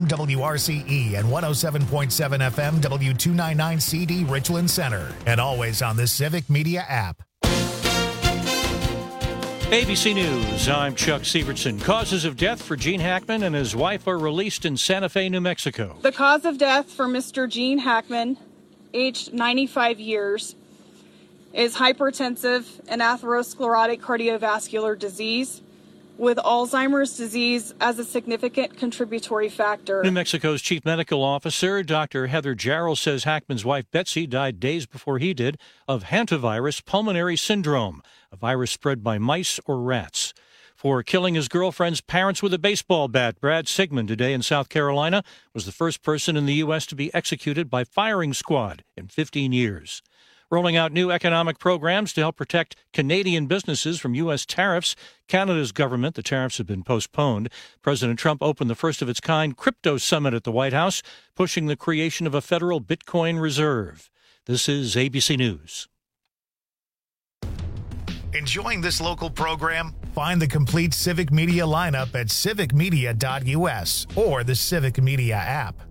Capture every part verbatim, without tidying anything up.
W R C E, and one oh seven point seven F M W two ninety-nine C D Richland Center. And always on the Civic Media app. A B C News, I'm Chuck Sievertson. Causes of death for Gene Hackman and his wife are released in Santa Fe, New Mexico. The cause of death for Mister Gene Hackman, aged ninety-five years, is hypertensive and atherosclerotic cardiovascular disease, with Alzheimer's disease as a significant contributory factor. New Mexico's chief medical officer, Doctor Heather Jarrell, says Hackman's wife, Betsy, died days before he did of hantavirus pulmonary syndrome, a virus spread by mice or rats. For killing his girlfriend's parents with a baseball bat, Brad Sigmund, today in South Carolina, was the first person in the U S to be executed by firing squad in fifteen years. Rolling out new economic programs to help protect Canadian businesses from U S tariffs. Canada's government, the tariffs have been postponed. President Trump opened the first of its kind crypto summit at the White House, pushing the creation of a federal Bitcoin reserve. This is A B C News. Enjoying this local program? Find the complete Civic Media lineup at civic media dot U S or the Civic Media app.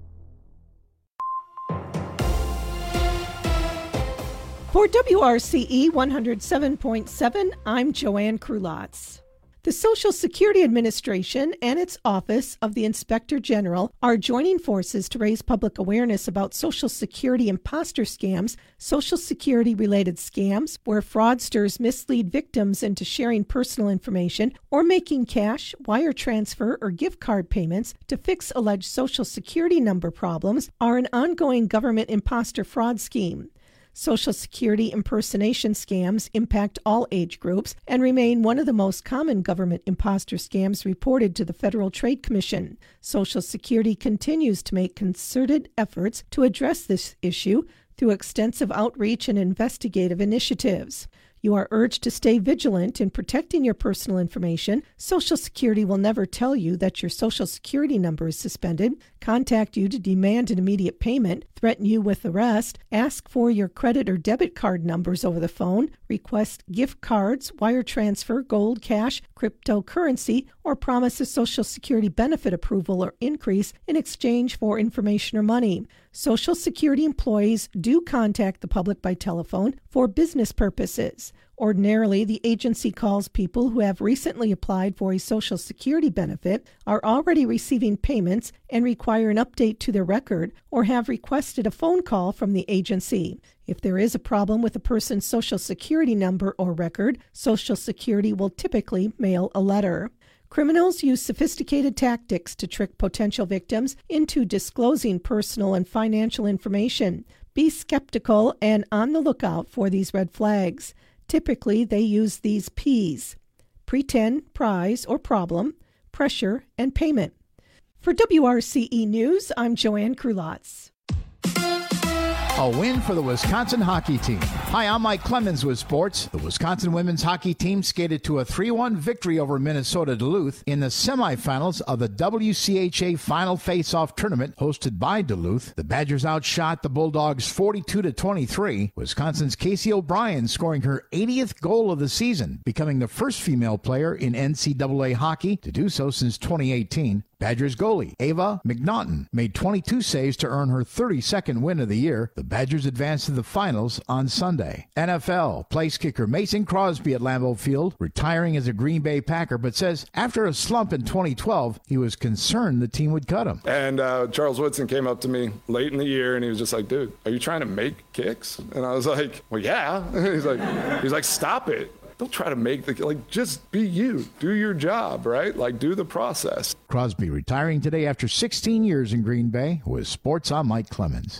For W R C E one oh seven point seven, I'm Joanne Krulotz. The Social Security Administration and its Office of the Inspector General are joining forces to raise public awareness about Social Security imposter scams, Social Security-related scams where fraudsters mislead victims into sharing personal information or making cash, wire transfer, or gift card payments to fix alleged Social Security number problems are an ongoing government imposter fraud scheme. Social Security impersonation scams impact all age groups and remain one of the most common government imposter scams reported to the Federal Trade Commission. Social Security continues to make concerted efforts to address this issue through extensive outreach and investigative initiatives. You are urged to stay vigilant in protecting your personal information. Social Security will never tell you that your Social Security number is suspended, contact you to demand an immediate payment, threaten you with arrest, ask for your credit or debit card numbers over the phone, request gift cards, wire transfer, gold, cash, cryptocurrency, or promise a Social Security benefit approval or increase in exchange for information or money. Social Security employees do contact the public by telephone for business purposes. Ordinarily, the agency calls people who have recently applied for a Social Security benefit, are already receiving payments, and require an update to their record, or have requested a phone call from the agency. If there is a problem with a person's Social Security number or record, Social Security will typically mail a letter. Criminals use sophisticated tactics to trick potential victims into disclosing personal and financial information. Be skeptical and on the lookout for these red flags. Typically, they use these P's: pretend, prize or problem, pressure, and payment. For W R C E News, I'm Joanne Krulotz. A win for the Wisconsin hockey team. Hi, I'm Mike Clemens with sports. The Wisconsin women's hockey team skated to a three one victory over Minnesota Duluth in the semifinals of the W C H A Final Face-Off Tournament hosted by Duluth. The Badgers outshot the Bulldogs forty-two to twenty-three. Wisconsin's Casey O'Brien scoring her eightieth goal of the season, becoming the first female player in N C double A hockey to do so since twenty eighteen. Badgers goalie Ava McNaughton made twenty-two saves to earn her thirty-second win of the year. The Badgers advanced to the finals on Sunday. N F L place kicker Mason Crosby at Lambeau Field, retiring as a Green Bay Packer, but says after a slump in twenty twelve, he was concerned the team would cut him. And uh, Charles Woodson came up to me late in the year, and he was just like, "Dude, are you trying to make kicks?" And I was like, "Well, yeah." he's like, "He's like, stop it. Don't try to make the, like, just be you. Do your job, right? Like, do the process." Crosby retiring today after sixteen years in Green Bay. With sports, I'm Mike Clemens.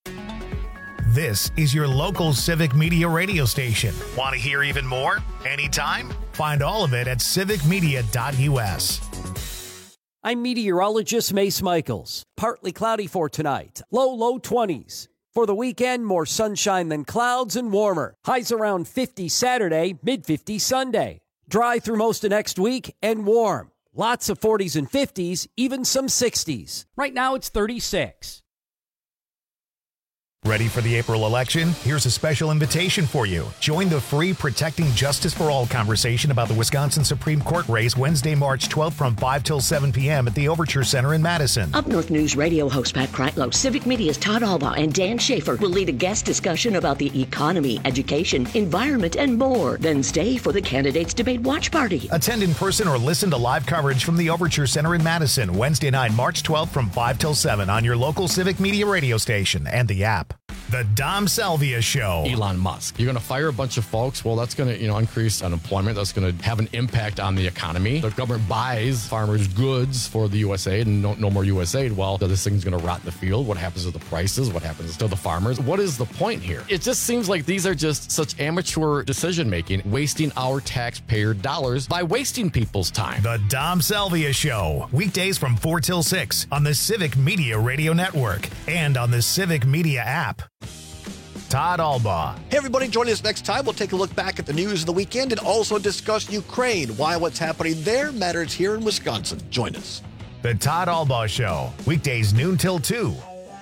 This is your local Civic Media radio station. Want to hear even more? Anytime? Find all of it at civic media dot U S. I'm meteorologist Mace Michaels. Partly cloudy for tonight. Low, low twenties. For the weekend, more sunshine than clouds and warmer. Highs around fifty Saturday, mid fifties Sunday. Dry through most of next week and warm. Lots of forties and fifties, even some sixties. Right now it's thirty-six. Ready for the April election? Here's a special invitation for you. Join the free Protecting Justice for All conversation about the Wisconsin Supreme Court race Wednesday, March twelfth from five till seven p.m. at the Overture Center in Madison. Up North News radio host Pat Kreitlow, Civic Media's Todd Albaugh, and Dan Schaefer will lead a guest discussion about the economy, education, environment, and more. Then stay for the Candidates Debate Watch Party. Attend in person or listen to live coverage from the Overture Center in Madison, Wednesday night, March twelfth from five till seven on your local Civic Media radio station and the app. The Dom Salvia Show. Elon Musk. You're going to fire a bunch of folks. Well, that's going to, you know, increase unemployment. That's going to have an impact on the economy. The government buys farmers' goods for the U S A I D and no, no more U S A I D. Well, this thing's going to rot in the field. What happens to the prices? What happens to the farmers? What is the point here? It just seems like these are just such amateur decision-making, wasting our taxpayer dollars by wasting people's time. The Dom Salvia Show. Weekdays from four till six on the Civic Media Radio Network and on the Civic Media app. Todd Albaugh. Hey, everybody, join us next time. We'll take a look back at the news of the weekend and also discuss Ukraine, why what's happening there matters here in Wisconsin. Join us. The Todd Albaugh Show. Weekdays noon till two.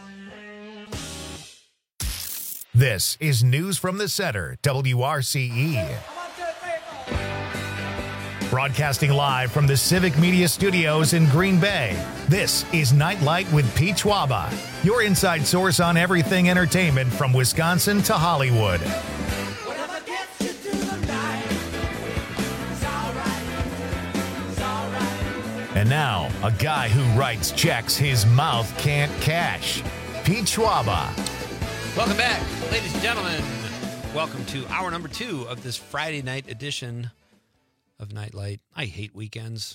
This is News from the Center, W R C E. Broadcasting live from the Civic Media Studios in Green Bay, this is Nightlight with Pete Schwaba, your inside source on everything entertainment from Wisconsin to Hollywood. And now, a guy who writes checks his mouth can't cash, Pete Schwaba. Welcome back, ladies and gentlemen. Welcome to hour number two of this Friday night edition of Nightlight. I hate weekends.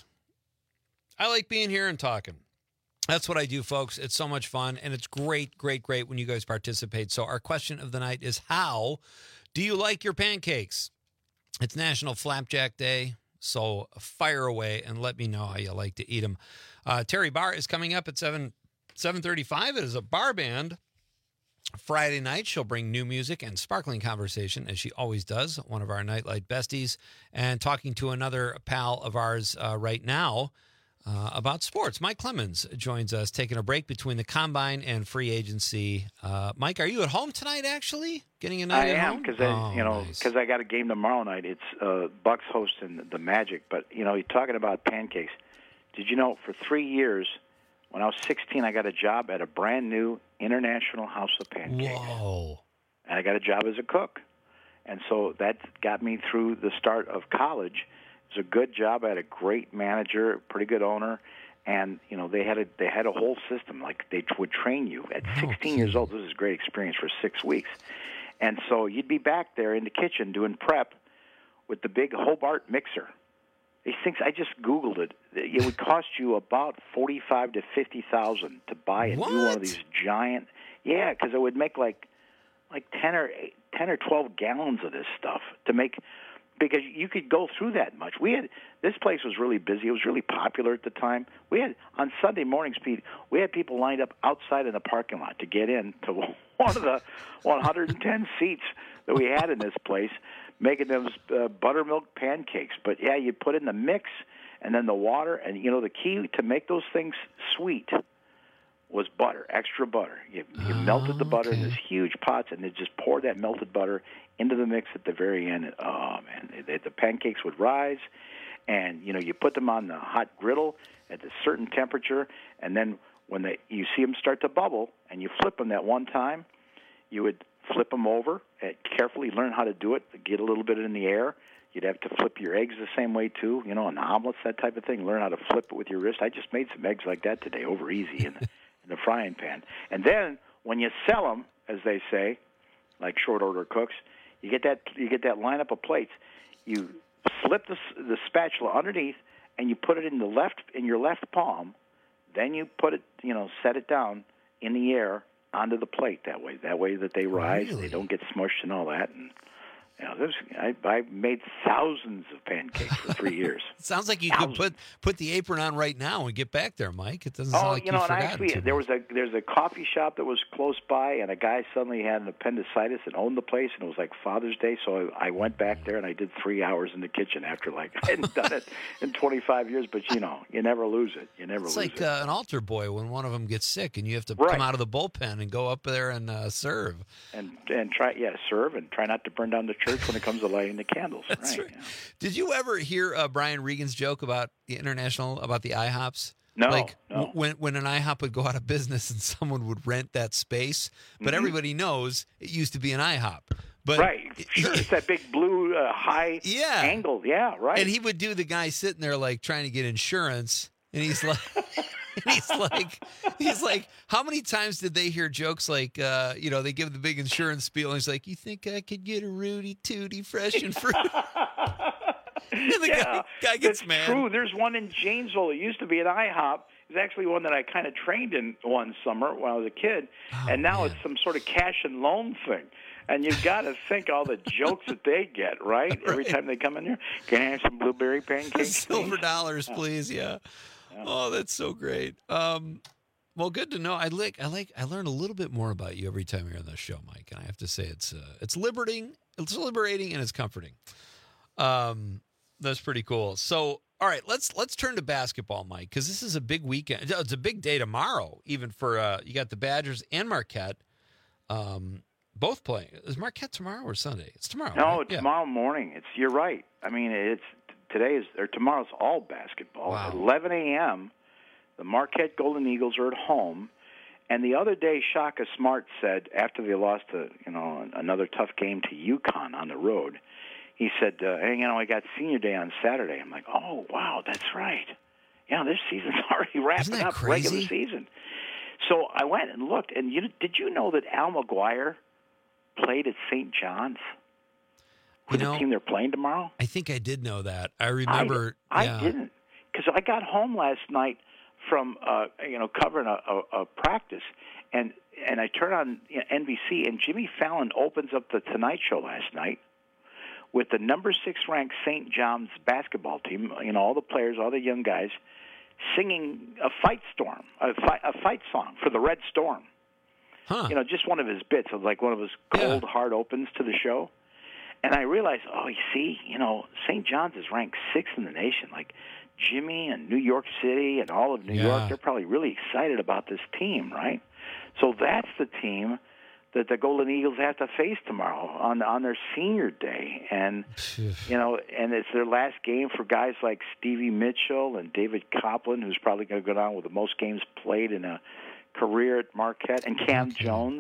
I like being here and talking. That's what I do, folks. It's so much fun, and it's great, great, great when you guys participate. So our question of the night is, how do you like your pancakes? It's National Flapjack Day, so fire away and let me know how you like to eat them. Uh, Terry Barr is coming up at seven thirty-five. It is a bar band. Friday night, she'll bring new music and sparkling conversation, as she always does, one of our Nightlight besties, and talking to another pal of ours uh, right now uh, about sports. Mike Clemens joins us, taking a break between the Combine and free agency. Uh, Mike, are you at home tonight, actually? Getting a night I at am, home? because oh, you know, nice. because I got a game tomorrow night. It's uh, Bucks hosting the Magic, but, you know, you're talking about pancakes. Did you know for three years, when I was sixteen, I got a job at a brand new International House of Pancakes. Whoa. And I got a job as a cook. And so that got me through the start of college. It was a good job. I had a great manager, a pretty good owner. And, you know, they had a they had a whole system. Like, they would train you. At sixteen oh, years old, this is a great experience for six weeks. And so you'd be back there in the kitchen doing prep with the big Hobart mixer. These things, I just Googled it. It would cost you about forty-five to fifty thousand to buy a what? new one of these giant. Yeah, because it would make like like ten or eight, ten or twelve gallons of this stuff to make. Because you could go through that much. We had this place was really busy. It was really popular at the time. We had on Sunday mornings, Pete. We had people lined up outside in the parking lot to get in to one of the one hundred ten seats that we had in this place, making those uh, buttermilk pancakes. But yeah, you put in the mix and then the water, and you know the key to make those things sweet was butter, extra butter. You, you oh, melted the butter okay. in this huge pots, and then just pour that melted butter into the mix at the very end. Oh man, they, the pancakes would rise, and you know you put them on the hot griddle at a certain temperature, and then when they you see them start to bubble, and you flip them that one time, you would flip them over and carefully learn how to do it. Get a little bit in the air. You'd have to flip your eggs the same way too, you know, an omelets, that type of thing. Learn how to flip it with your wrist. I just made some eggs like that today, over easy in the, in the frying pan. And then when you sell them, as they say, like short order cooks, you get that you get that lineup of plates. You slip the the spatula underneath, and you put it in the left in your left palm. Then you put it, you know, set it down in the air onto the plate that way. That way that they rise, really? They don't get smushed and all that. And You know, this, I, I made thousands of pancakes for three years. Sounds like you thousands. could put put the apron on right now and get back there, Mike. It doesn't sound Oh, like you know, you've and forgotten actually, too there much. was a there's a coffee shop that was close by, and a guy suddenly had an appendicitis and owned the place, and it was like Father's Day, so I, I went back there and I did three hours in the kitchen after like I hadn't done it in twenty-five years. But you know, you never lose it. You never It's lose like it. uh, an altar boy when one of them gets sick and you have to Right. come out of the bullpen and go up there and uh, serve. and and try yeah serve and try not to burn down the church when it comes to lighting the candles. That's right. right. Did you ever hear uh, Brian Regan's joke about the international, about the IHOPs? No, like no. w- when when an IHOP would go out of business and someone would rent that space, but Mhm. everybody knows it used to be an IHOP. But Right, sure. It's that big blue uh, high Yeah. angle. Yeah, right. And he would do the guy sitting there like trying to get insurance, and he's like, and he's like, he's like, how many times did they hear jokes like, uh, you know, they give the big insurance spiel, and he's like, you think I could get a Rudy Tooty fresh and fruit? And the yeah, guy, guy gets that's mad. true. There's one in Janesville. It used to be an IHOP. It's actually one that I kind of trained in one summer when I was a kid, Oh, and now man. it's some sort of cash and loan thing. And you've got to think all the jokes that they get, right? Every Right. time they come in here, can I have some blueberry pancakes? Silver please? dollars, please. Yeah. Oh, that's so great. Um, well, good to know. I like, I like, I learn a little bit more about you every time you're on the show, Mike. And I have to say, it's, uh, it's liberating, it's liberating, and it's comforting. Um, that's pretty cool. So, all right, let's let's turn to basketball, Mike, because this is a big weekend. It's a big day tomorrow, even for uh, you got the Badgers and Marquette, um, both playing. Is Marquette tomorrow or Sunday? It's tomorrow. No, right? it's Yeah. tomorrow morning. It's you're right. I mean, it's today is or tomorrow's all basketball. Wow. At eleven a.m., the Marquette Golden Eagles are at home. And the other day, Shaka Smart said after they lost a you know another tough game to UConn on the road, he said, uh, "Hey, you know, I got Senior Day on Saturday." I'm like, "Oh, wow, that's right. Yeah, this season's already wrapping Isn't that up, crazy? regular season." So I went and looked, and you did you know that Al McGuire played at Saint John's with You know, the team they're playing tomorrow? I think I did know that. I remember. I, yeah. I didn't, because I got home last night from uh, you know covering a, a, a practice, and and I turned on you know, N B C, and Jimmy Fallon opens up the Tonight Show last night with the number six ranked Saint John's basketball team. You know, all the players, all the young guys, singing a fight storm, a fight, a fight song for the Red Storm. Huh. You know, just one of his bits, of like one of his cold, Yeah. hard opens to the show. And I realized, oh, you see, you know, Saint John's is ranked sixth in the nation. Like Jimmy and New York City and all of New Yeah. York, they're probably really excited about this team, right? So that's the team that the Golden Eagles have to face tomorrow on on their senior day. And, you know, and it's their last game for guys like Stevie Mitchell and David Copeland, who's probably going to go down with the most games played in a career at Marquette, and Cam Okay. Jones.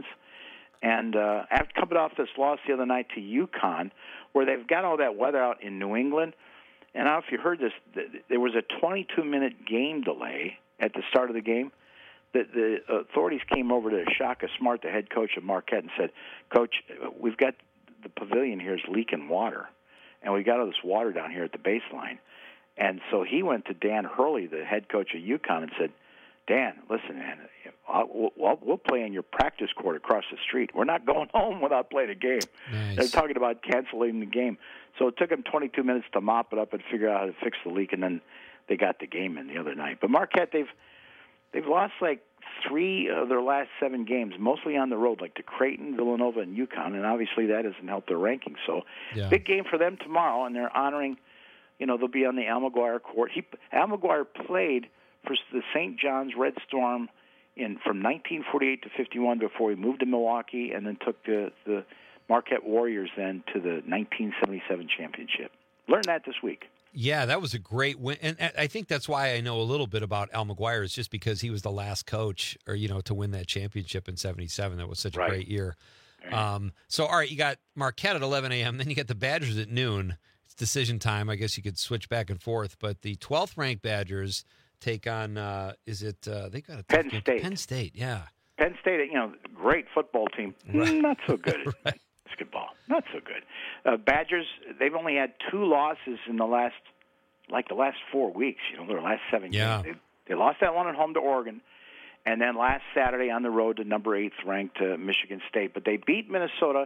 And uh, after coming off this loss the other night to UConn, where they've got all that weather out in New England, and I don't know if you heard this, th- there was a twenty-two minute game delay at the start of the game. The, the authorities came over to Shaka Smart, the head coach of Marquette, and said, "Coach, we've got the pavilion here is leaking water, and we got all this water down here at the baseline." And so he went to Dan Hurley, the head coach of UConn, and said, "Dan, listen, man, I'll, we'll, we'll play in your practice court across the street. We're not going home without playing a game." Nice. They're talking about canceling the game. So it took them twenty-two minutes to mop it up and figure out how to fix the leak, and then they got the game in the other night. But Marquette, they've they've lost like three of their last seven games, mostly on the road, like to Creighton, Villanova, and UConn, and obviously that hasn't helped their rankings. So Yeah. big game for them tomorrow, and they're honoring, you know, they'll be on the Al McGuire court. He, Al McGuire played for the Saint John's Red Storm in from nineteen forty-eight to fifty-one before he moved to Milwaukee, and then took the, the Marquette Warriors then to the nineteen seventy-seven championship. Learned that this week. Yeah, that was a great win, and and I think that's why I know a little bit about Al McGuire. Is just because he was the last coach, or you know, to win that championship in seventy-seven. That was such a Right. great year. Um, so, all right, you got Marquette at eleven a.m., then you got the Badgers at noon. It's decision time. I guess you could switch back and forth, but the twelfth ranked Badgers take on. Uh, is it? Uh, they got a tough Penn game. State. Penn State, yeah. Penn State, you know, great football team, Right. not so good at Right. basketball. Not so good. Uh, Badgers, they've only had two losses in the last, like the last four weeks. You know, their last seven Yeah. games. They, they lost that one at home to Oregon, and then last Saturday on the road to number eighth ranked uh, Michigan State. But they beat Minnesota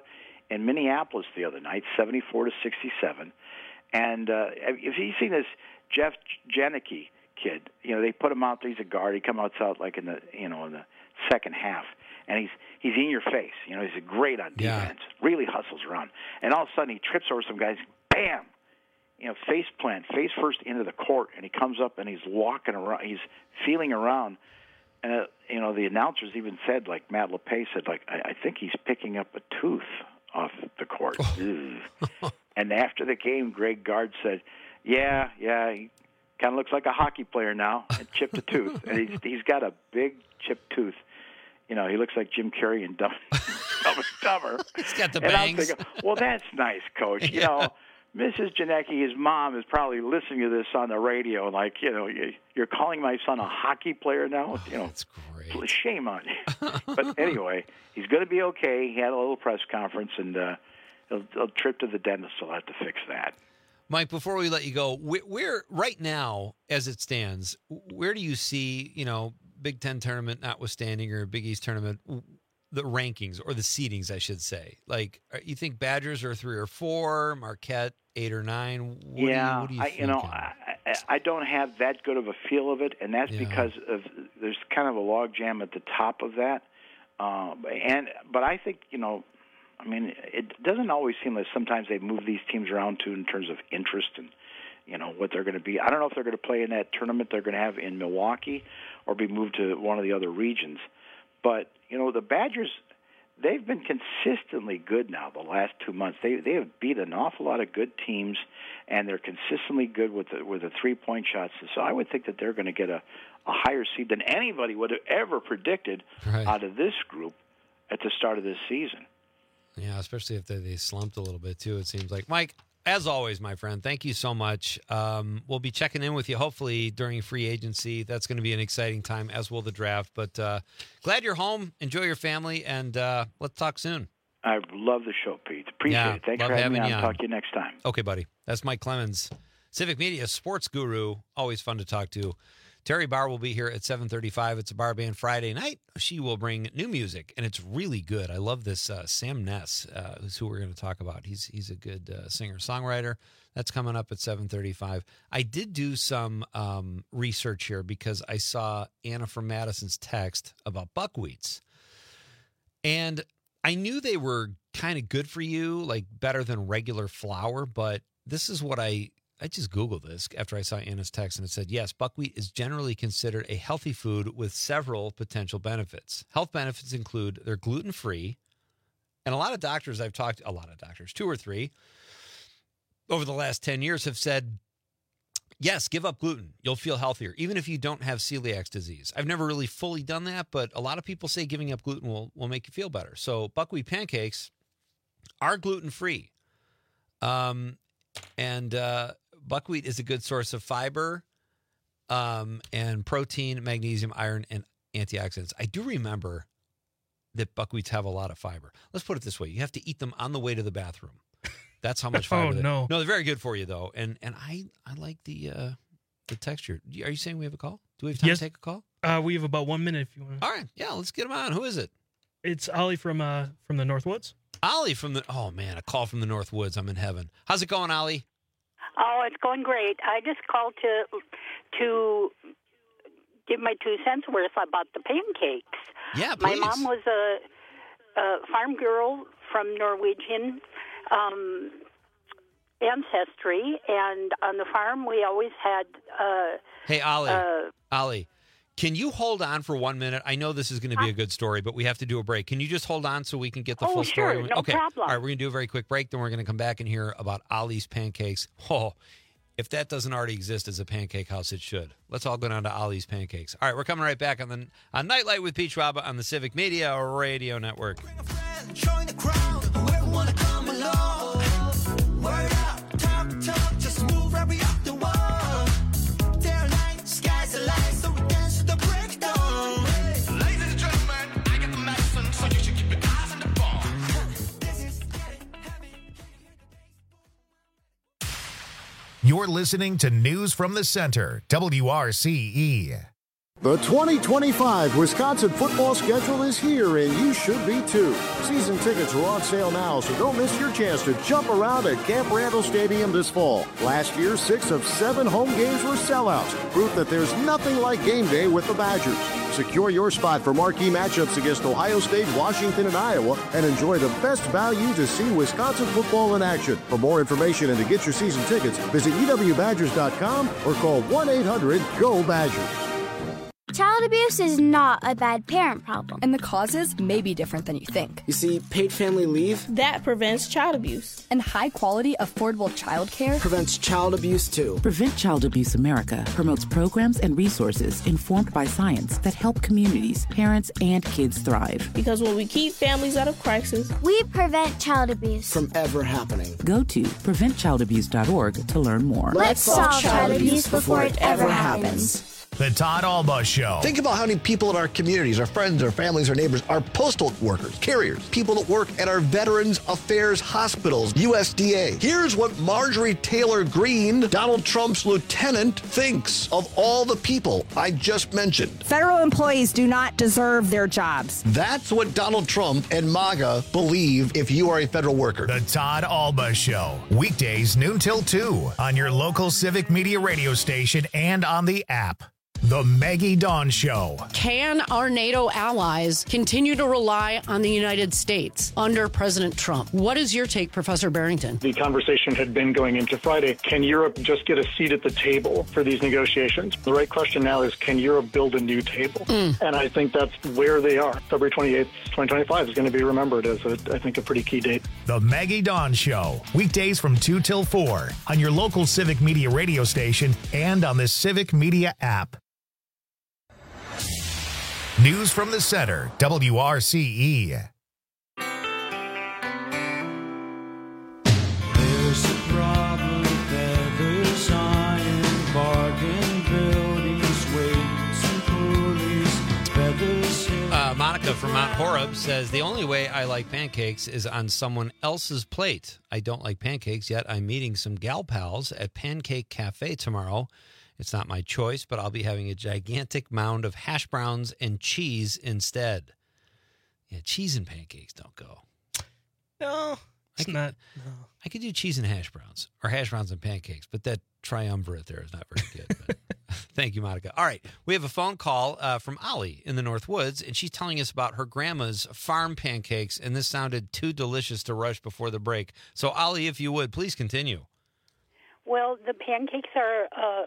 in Minneapolis the other night, seventy-four to sixty-seven. And uh, if you've seen this Jeff Janicki kid, you know, they put him out there. He's a guard. He comes out like in the, you know, in the second half, and he's he's in your face. You know, he's great on defense. Yeah. Really hustles around, and all of a sudden he trips over some guys. Bam! You know, face plant, face first into the court, and he comes up and he's walking around. He's feeling around. And, uh, you know, the announcers even said, like Matt LePay said, like, I, I think he's picking up a tooth off the court. And after the game, Greg Gard said, yeah, yeah, he kind of looks like a hockey player now, and chipped a tooth. And he's, he's got a big chipped tooth. You know, he looks like Jim Carrey in Dumb, Dumb and Dumber. He's got the and bangs. I'm thinking, well, that's nice, Coach. You yeah. know, Missus Janicki, his mom, is probably listening to this on the radio, like, you know, you're calling my son a hockey player now? You know, that's great. Shame on you. But anyway, he's going to be okay. He had a little press conference, and uh, he'll, he'll trip to the dentist. He'll have to fix that. Mike, before we let you go, where, where right now, as it stands, where do you see, you know, Big Ten tournament notwithstanding or Big East tournament, the rankings or the seedings, I should say? Like, you think Badgers are three or four, Marquette eight or nine? What yeah, do you, what do you I, you know, I, I don't have that good of a feel of it, and that's yeah. because of there's kind of a log jam at the top of that. Um, and but I think, you know, I mean, it doesn't always seem like sometimes they move these teams around too in terms of interest and, you know, what they're going to be. I don't know if they're going to play in that tournament they're going to have in Milwaukee or be moved to one of the other regions. But, you know, the Badgers, they've been consistently good now the last two months. They they have beat an awful lot of good teams, and they're consistently good with the, with the three-point shots. So I would think that they're going to get a, a higher seed than anybody would have ever predicted right. out of this group at the start of this season. Yeah, especially if they, they slumped a little bit, too, it seems like. Mike, as always, my friend, thank you so much. Um, we'll be checking in with you, hopefully, during free agency. That's going to be an exciting time, as will the draft. But uh, glad you're home. Enjoy your family, and uh, let's talk soon. I love the show, Pete. Appreciate yeah, it. Thanks love for having me on. You on. Talk to you next time. Okay, buddy. That's Mike Clemens, Civic Media sports guru. Always fun to talk to. Terry Barr will be here at seven thirty-five. It's a bar band Friday night. She will bring new music, and it's really good. I love this. Uh, Sam Ness, uh, who's who we're going to talk about. He's he's a good uh, singer-songwriter. That's coming up at seven thirty-five. I did do some um, research here because I saw Anna from Madison's text about buckwheats. And I knew they were kind of good for you, like better than regular flour, but this is what I... I just Googled this after I saw Anna's text, and it said, yes, buckwheat is generally considered a healthy food with several potential benefits. Health benefits include they're gluten-free, and a lot of doctors I've talked to, a lot of doctors, two or three, over the last ten years have said, yes, give up gluten. You'll feel healthier, even if you don't have celiac disease. I've never really fully done that, but a lot of people say giving up gluten will, will make you feel better. So buckwheat pancakes are gluten-free. Um, and, uh, buckwheat is a good source of fiber um, and protein, magnesium, iron, and antioxidants. I do remember that buckwheats have a lot of fiber. Let's put it this way. You have to eat them on the way to the bathroom. That's how much fiber. oh, they, no. No, they're very good for you, though. And and I, I like the uh, the texture. Are you saying we have a call? Do we have time yes. to take a call? Uh, we have about one minute if you want. All right. Yeah, let's get him on. Who is it? It's Ollie from uh, from the Northwoods. Ollie from the, oh, man, a call from the Northwoods. I'm in heaven. How's it going, Ollie? Oh, it's going great. I just called to to give my two cents worth about the pancakes. Yeah, please. My mom was a, a farm girl from Norwegian um, ancestry, and on the farm we always had. Uh, hey, Ollie. Uh, Ollie, can you hold on for one minute? I know this is going to be a good story, but we have to do a break. Can you just hold on so we can get the oh, full sure, story? No okay. problem. All right, we're going to do a very quick break, then we're going to come back and hear about Ollie's Pancakes. Oh, if that doesn't already exist as a pancake house, it should. Let's all go down to Ollie's Pancakes. All right, we're coming right back on the on Nightlight with Pete Schwab on the Civic Media Radio Network. Join the crowd, whoever wanna come along. Word up, talk, talk, just move right up the wall. Day or night, sky's the light, so we dance to the break dawn. Ladies and gentlemen, I got the medicine, so you should keep your eyes on the ball. You're listening to News from the Center, W R C E. The twenty twenty-five Wisconsin football schedule is here, and you should be too. Season tickets are on sale now, so don't miss your chance to jump around at Camp Randall Stadium this fall. Last year, six of seven home games were sellouts, proof that there's nothing like game day with the Badgers. Secure your spot for marquee matchups against Ohio State, Washington, and Iowa, and enjoy the best value to see Wisconsin football in action. For more information and to get your season tickets, visit E W Badgers dot com or call one eight hundred G O Badgers. Child abuse is not a bad parent problem. And the causes may be different than you think. You see, paid family leave That prevents child abuse. and high-quality, affordable childcare prevents child abuse, too. Prevent Child Abuse America promotes programs and resources informed by science that help communities, parents, and kids thrive. Because when we keep families out of crisis, we prevent child abuse. From ever happening. Go to prevent child abuse dot org to learn more. Let's solve child abuse before it ever happens. The Todd Alba Show. Think about how many people in our communities, our friends, our families, our neighbors, our postal workers, carriers, people that work at our Veterans Affairs hospitals, U S D A. Here's what Marjorie Taylor Greene, Donald Trump's lieutenant, thinks of all the people I just mentioned. Federal employees do not deserve their jobs. That's what Donald Trump and MAGA believe if you are a federal worker. The Todd Alba Show. Weekdays noon till two on your local Civic Media radio station and on the app. The Maggie Dawn Show. Can our NATO allies continue to rely on the United States under President Trump? What is your take, Professor Barrington? The conversation had been going into Friday. Can Europe just get a seat at the table for these negotiations? The right question now is, can Europe build a new table? Mm. And I think that's where they are. February twenty-eighth, twenty twenty-five is going to be remembered as, a, I think, a pretty key date. The Maggie Dawn Show. Weekdays from two till four on your local Civic Media radio station and on the Civic Media app. News from the Center, W R C E. There's a problem, feathers, iron, bargain buildings, weights and pulleys, feathers. Uh, Monica from Mount Horeb says, the only way I like pancakes is on someone else's plate. I don't like pancakes, yet I'm meeting some gal pals at Pancake Cafe tomorrow. It's not my choice, but I'll be having a gigantic mound of hash browns and cheese instead. Yeah, cheese and pancakes don't go. No, it's I could, not. No. I could do cheese and hash browns, or hash browns and pancakes, but that triumvirate there is not very good. But thank you, Monica. All right, we have a phone call uh, from Ollie in the North Woods, and she's telling us about her grandma's farm pancakes, and this sounded too delicious to rush before the break. So, Ollie, if you would, please continue. Well, the pancakes are uh,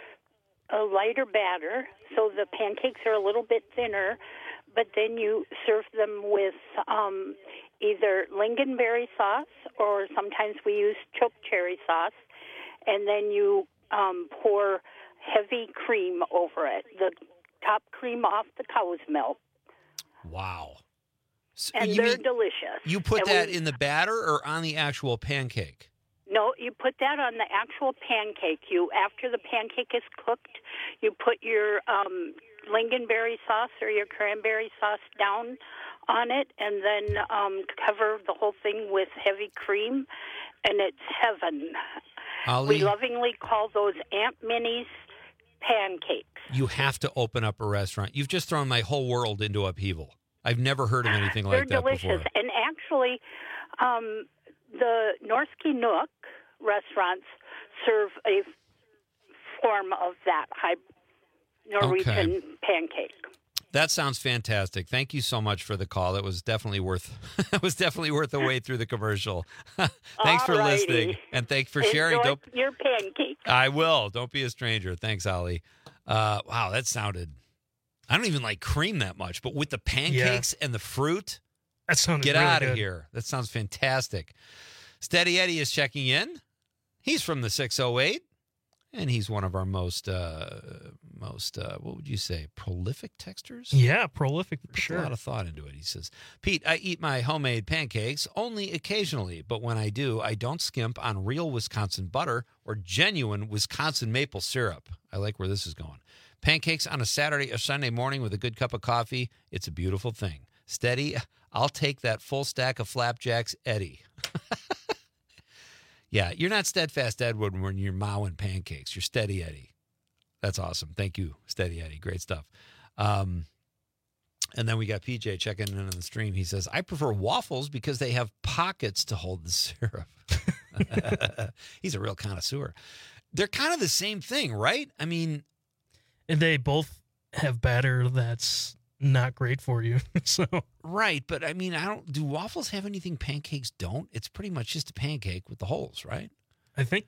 a lighter batter, so the pancakes are a little bit thinner, but then you serve them with um, either lingonberry sauce, or sometimes we use choke cherry sauce, and then you um, pour heavy cream over it, the top cream off the cow's milk. Wow. So And you they're mean delicious. You put And that we- in the batter or on the actual pancake? No, you put that on the actual pancake. You, after the pancake is cooked, you put your um, lingonberry sauce or your cranberry sauce down on it, and then um, cover the whole thing with heavy cream, and it's heaven. Ollie, We lovingly call those Aunt Minnie's pancakes. you have to open up a restaurant. You've just thrown my whole world into upheaval. I've never heard of anything They're like that delicious. before. And actually, um, the Norski Nook restaurants serve a form of that high Norwegian Okay. pancake. That sounds fantastic. Thank you so much for the call. That was definitely worth that was definitely worth the wait through the commercial. Thanks for Alrighty. listening, and thanks for sharing. Enjoy Don't, your pancake. I will. Don't be a stranger. Thanks, Ollie. Uh, wow, that sounded. I don't even like cream that much, but with the pancakes and the fruit, that sounded get really out of good. here. That sounds fantastic. Steady Eddie is checking in. He's from the six oh eight, and he's one of our most, uh, most uh, what would you say, prolific texters? Yeah, prolific for Puts sure. a lot of thought into it. He says, Pete, I eat my homemade pancakes only occasionally, but when I do, I don't skimp on real Wisconsin butter or genuine Wisconsin maple syrup. I like where this is going. Pancakes on a Saturday or Sunday morning with a good cup of coffee, it's a beautiful thing. Steady, I'll take that full stack of flapjacks, Eddie. Yeah, you're not Steadfast Edward when you're mowing pancakes. You're Steady Eddie. That's awesome. Thank you, Steady Eddie. Great stuff. Um, and then we got P J checking in on the stream. He says, I prefer waffles because they have pockets to hold the syrup. He's a real connoisseur. They're kind of the same thing, right? I mean, and they both have batter that's not great for you. So right, but I mean, I don't. Do waffles have anything pancakes don't? It's pretty much just a pancake with the holes, right? I think.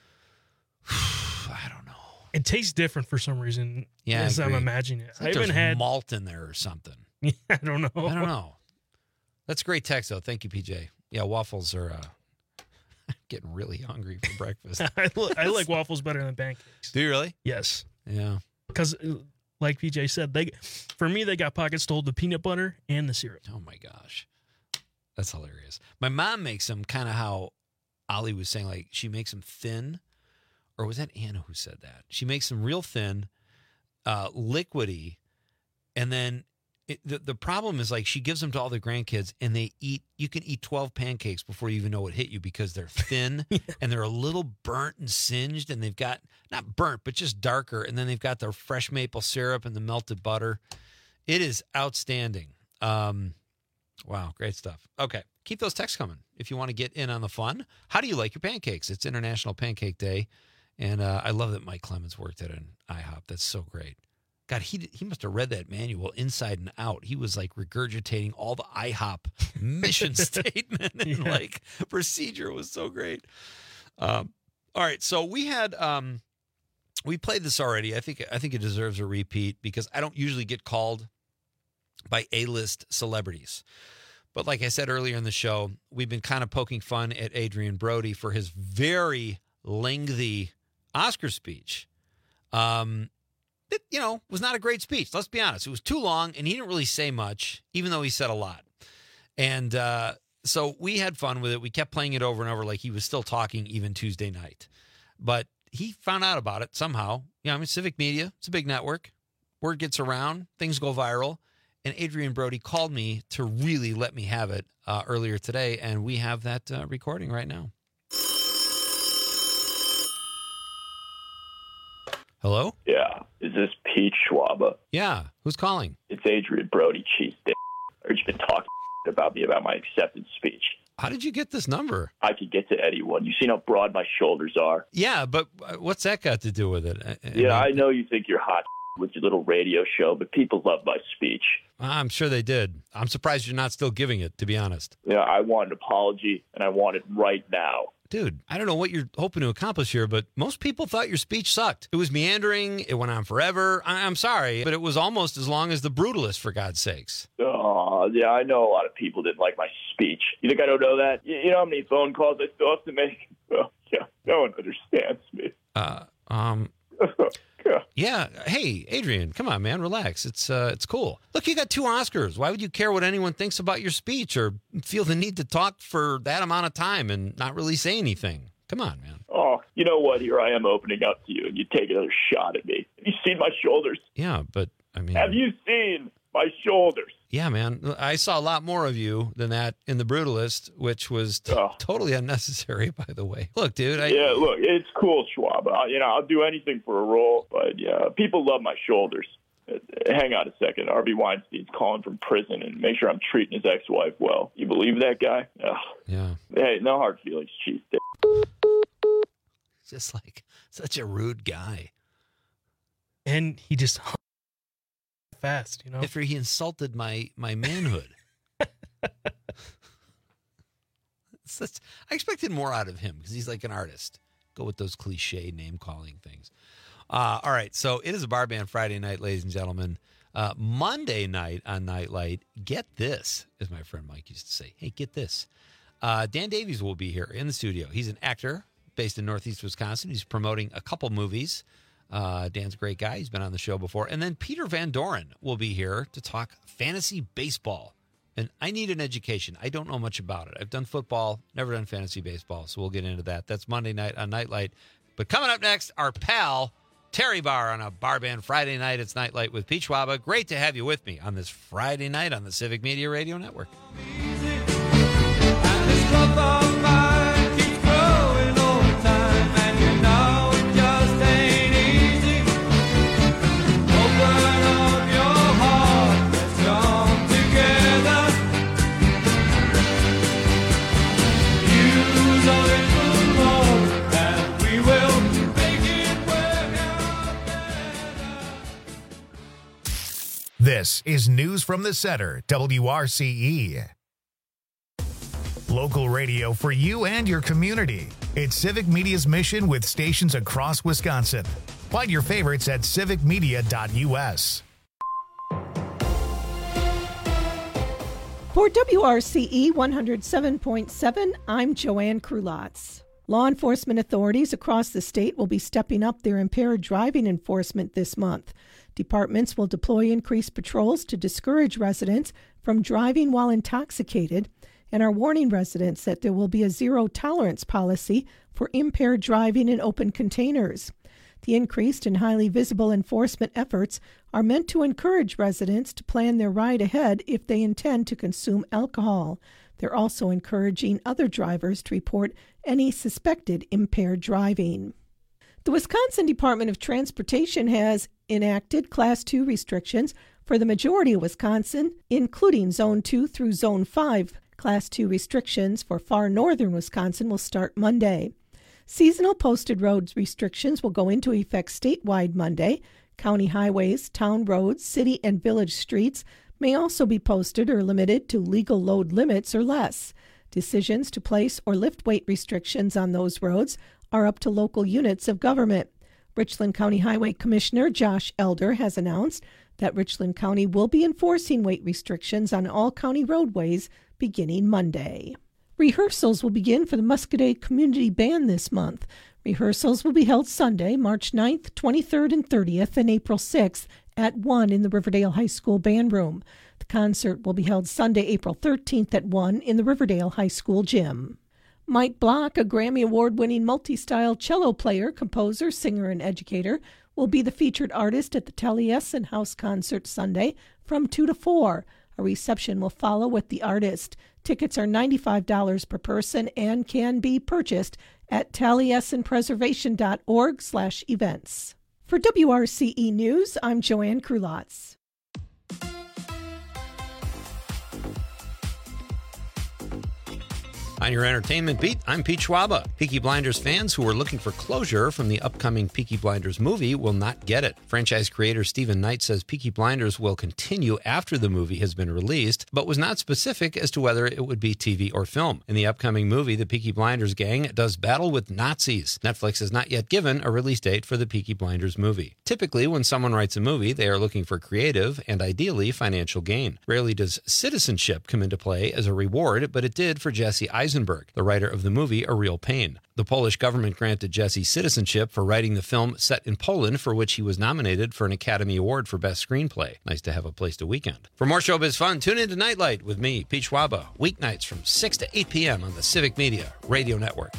I don't know. It tastes different for some reason. Yeah, as I I'm agree. imagining it. It's like I haven't there's had malt in there or something. Yeah, I don't know. I don't know. That's a great text, though. Thank you, P J. Yeah, waffles are uh, getting really hungry for breakfast. I, li- I like waffles better than pancakes. Do you really? Yes. Yeah. Because, like P J said, they for me they got pockets to hold the peanut butter and the syrup. Oh my gosh, that's hilarious. My mom makes them kind of how Ollie was saying, like she makes them thin, or was that Anna who said that? She makes them real thin, uh, liquidy, and then it, the the problem is like she gives them to all the grandkids, and they eat. You can eat twelve pancakes before you even know what hit you because they're thin and they're a little burnt and singed, and they've got not burnt but just darker, and then they've got their fresh maple syrup and the melted butter. It is outstanding. Um, wow, great stuff. Okay, keep those texts coming if you want to get in on the fun. How do you like your pancakes? It's International Pancake Day, and uh, I love that Mike Clemens worked at an IHOP. That's so great. God, he he must have read that manual inside and out. He was like regurgitating all the IHOP mission statement and Yeah. like procedure. It was so great. Um, all right, so we had um, we played this already. I think I think it deserves a repeat because I don't usually get called by A-list celebrities. But like I said earlier in the show, we've been kind of poking fun at Adrian Brody for his very lengthy Oscar speech. Um, it, you know, was not a great speech. Let's be honest. It was too long, and he didn't really say much, even though he said a lot. And uh, so we had fun with it. We kept playing it over and over like he was still talking even Tuesday night. But he found out about it somehow. You know, I mean, Civic Media, it's a big network. Word gets around. Things go viral. And Adrian Brody called me to really let me have it uh, earlier today, and we have that uh, recording right now. Hello? Yeah. Is this Pete Schwaba? Yeah. Who's calling? It's Adrian Brody, cheese dick. I heard you been talking about me about my acceptance speech. How did you get this number? I could get to anyone. You seen how broad my shoulders are? Yeah, but uh, what's that got to do with it? I, I Yeah, I mean, know you think you're hot with your little radio show, but people love my speech. I'm sure they did. I'm surprised you're not still giving it, to be honest. Yeah, I want an apology, and I want it right now. Dude, I don't know what you're hoping to accomplish here, but most people thought your speech sucked. It was meandering. It went on forever. I- I'm sorry, but it was almost as long as The Brutalist, for God's sakes. Oh, yeah, I know a lot of people didn't like my speech. You think I don't know that? You, you know how many phone calls I still have to make? Well, yeah, no one understands me. Uh, um... Yeah. Hey, Adrian, come on, man. Relax. It's uh, it's cool. Look, you got two Oscars. Why would you care what anyone thinks about your speech or feel the need to talk for that amount of time and not really say anything? Come on, man. Oh, you know what? Here I am opening up to you, and you take another shot at me. Have you seen my shoulders? Yeah, but I mean, Have you seen my shoulders? yeah, man. I saw a lot more of you than that in The Brutalist, which was t- Oh. totally unnecessary, by the way. Look, dude. I, Yeah, look, it's cool, Schwab. I, you know, I'll do anything for a role, but yeah, people love my shoulders. Uh, hang on a second. Harvey Weinstein's calling from prison, and make sure I'm treating his ex-wife well. You believe that guy? Ugh. Yeah. Hey, no hard feelings, cheese dick. Just like such a rude guy. And he just hung fast, you know. After he insulted my my manhood. Such, I expected more out of him because he's like an artist. Go with those cliche name calling things. Uh, all right, so it is a Bar Band Friday night, ladies and gentlemen. Uh, Monday night on Nightlight, get this, as my friend Mike used to say. Hey, get this. Uh, Dan Davies will be here in the studio. He's an actor based in Northeast Wisconsin. He's promoting a couple movies. Uh, Dan's a great guy. He's been on the show before. And then Peter Van Doren will be here to talk fantasy baseball. And I need an education. I don't know much about it. I've done football, never done fantasy baseball, so we'll get into that. That's Monday night on Nightlight. But coming up next, our pal, Terry Barr, on a Bar Band Friday night. It's Nightlight with Pete Schwaba. Great to have you with me on this Friday night on the Civic Media Radio Network. This is News from the Center, W R C E. Local radio for you and your community. It's Civic Media's mission with stations across Wisconsin. Find your favorites at civic media dot U S. For W R C E one oh seven point seven, I'm Joanne Krulotz. Law enforcement authorities across the state will be stepping up their impaired driving enforcement this month. Departments will deploy increased patrols to discourage residents from driving while intoxicated and are warning residents that there will be a zero-tolerance policy for impaired driving in open containers. The increased and highly visible enforcement efforts are meant to encourage residents to plan their ride ahead if they intend to consume alcohol. They're also encouraging other drivers to report any suspected impaired driving. The Wisconsin Department of Transportation has enacted Class two restrictions for the majority of Wisconsin, including Zone two through Zone five. Class two restrictions for far northern Wisconsin will start Monday. Seasonal posted road restrictions will go into effect statewide Monday. County highways, town roads, city and village streets may also be posted or limited to legal load limits or less. Decisions to place or lift weight restrictions on those roads are up to local units of government. Richland County Highway Commissioner Josh Elder has announced that Richland County will be enforcing weight restrictions on all county roadways beginning Monday. Rehearsals will begin for the Muscoda Community Band this month. Rehearsals will be held Sunday, March ninth, twenty-third, and thirtieth, and April sixth at one in the Riverdale High School Band Room. The concert will be held Sunday, April thirteenth at one in the Riverdale High School Gym. Mike Block, a Grammy Award-winning multi-style cello player, composer, singer, and educator, will be the featured artist at the Taliesin House Concert Sunday from two to four. A reception will follow with the artist. Tickets are ninety-five dollars per person and can be purchased at taliesin preservation dot org slash events. For W R C E News, I'm Joanne Krulotz. On your entertainment beat, I'm Pete Schwaba. Peaky Blinders fans who are looking for closure from the upcoming Peaky Blinders movie will not get it. Franchise creator Stephen Knight says Peaky Blinders will continue after the movie has been released, but was not specific as to whether it would be T V or film. In the upcoming movie, the Peaky Blinders gang does battle with Nazis. Netflix has not yet given a release date for the Peaky Blinders movie. Typically, when someone writes a movie, they are looking for creative and ideally financial gain. Rarely does citizenship come into play as a reward, but it did for Jesse Eisenberg. Eisenberg, the writer of the movie A Real Pain. The Polish government granted Jesse citizenship for writing the film set in Poland, for which he was nominated for an Academy Award for Best Screenplay. Nice to have a place to weekend. For more showbiz fun, tune in to Nightlight with me, Pete Schwaba, weeknights from six to eight p.m. on the Civic Media Radio Network.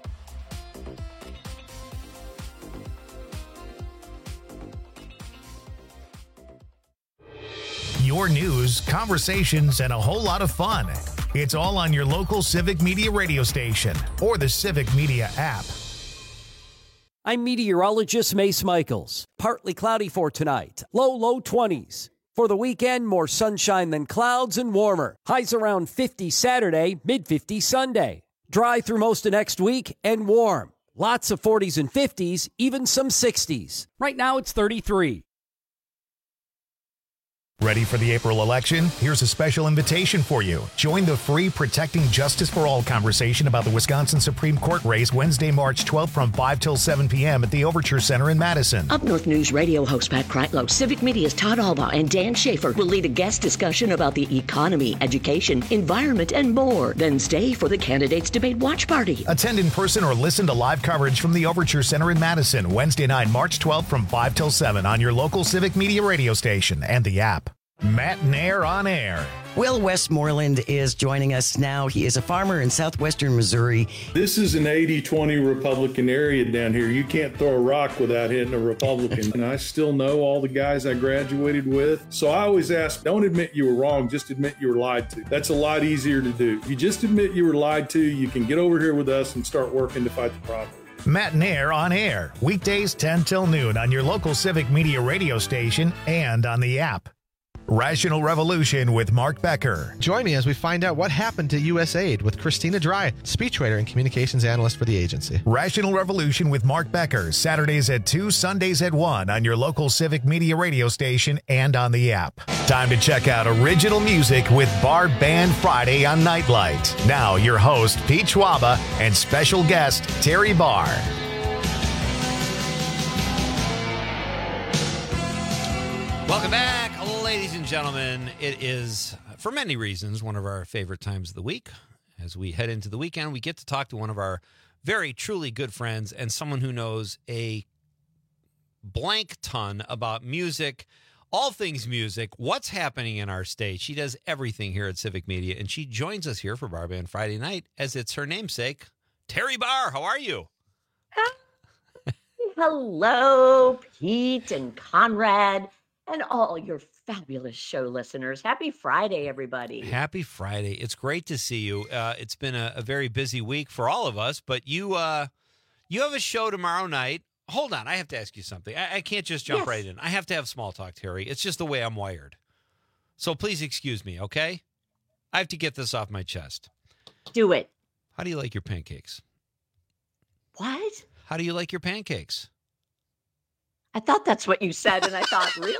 Your news, conversations, and a whole lot of fun. It's all on your local Civic Media radio station or the Civic Media app. I'm meteorologist Mace Michaels. Partly cloudy for tonight. Low, low twenties. For the weekend, more sunshine than clouds and warmer. Highs around fifty Saturday, mid fifties Sunday. Dry through most of next week and warm. Lots of forties and fifties, even some sixties. Right now it's thirty-three. Ready for the April election? Here's a special invitation for you. Join the free Protecting Justice for All conversation about the Wisconsin Supreme Court race Wednesday, March twelfth from five till seven p.m. at the Overture Center in Madison. Up North News radio host Pat Kreitlow, Civic Media's Todd Albaugh, and Dan Schaefer will lead a guest discussion about the economy, education, environment, and more. Then stay for the Candidates Debate Watch Party. Attend in person or listen to live coverage from the Overture Center in Madison, Wednesday night, March twelfth from five till seven on your local Civic Media radio station and the app. Matt Nair on air. Will Westmoreland is joining us now. He is a farmer in southwestern Missouri. This is an eighty twenty Republican area down here. You can't throw a rock without hitting a Republican. And I still know all the guys I graduated with. So I always ask, don't admit you were wrong, just admit you were lied to. That's a lot easier to do. If you just admit you were lied to, you can get over here with us and start working to fight the problem. Matt Nair on air. Weekdays ten till noon on your local Civic Media radio station and on the app. Rational Revolution with Mark Becker. Join me as we find out what happened to U S A I D with Christina Dry, speechwriter and communications analyst for the agency. Rational Revolution with Mark Becker, Saturdays at two, Sundays at one on your local Civic Media radio station and on the app. Time to check out original music with Bar Band Friday on Nightlight. Now, your host, Pete Schwaba, and special guest, Terry Barr. Welcome back, ladies and gentlemen. It is, for many reasons, one of our favorite times of the week. As we head into the weekend, we get to talk to one of our very, truly good friends and someone who knows a blank ton about music, all things music, what's happening in our state. She does everything here at Civic Media, and she joins us here for Bar Band Friday night as it's her namesake. Terry Barr, how are you? Hello, Pete and Conrad. And all your fabulous show listeners. Happy Friday, everybody. Happy Friday. It's great to see you. Uh, it's been a, a very busy week for all of us, but you uh, you have a show tomorrow night. Hold on. I have to ask you something. I, I can't just jump Yes. right in. I have to have small talk, Terry. It's just the way I'm wired. So please excuse me, okay? I have to get this off my chest. Do it. How do you like your pancakes? What? How do you like your pancakes? I thought that's what you said, and I thought, really?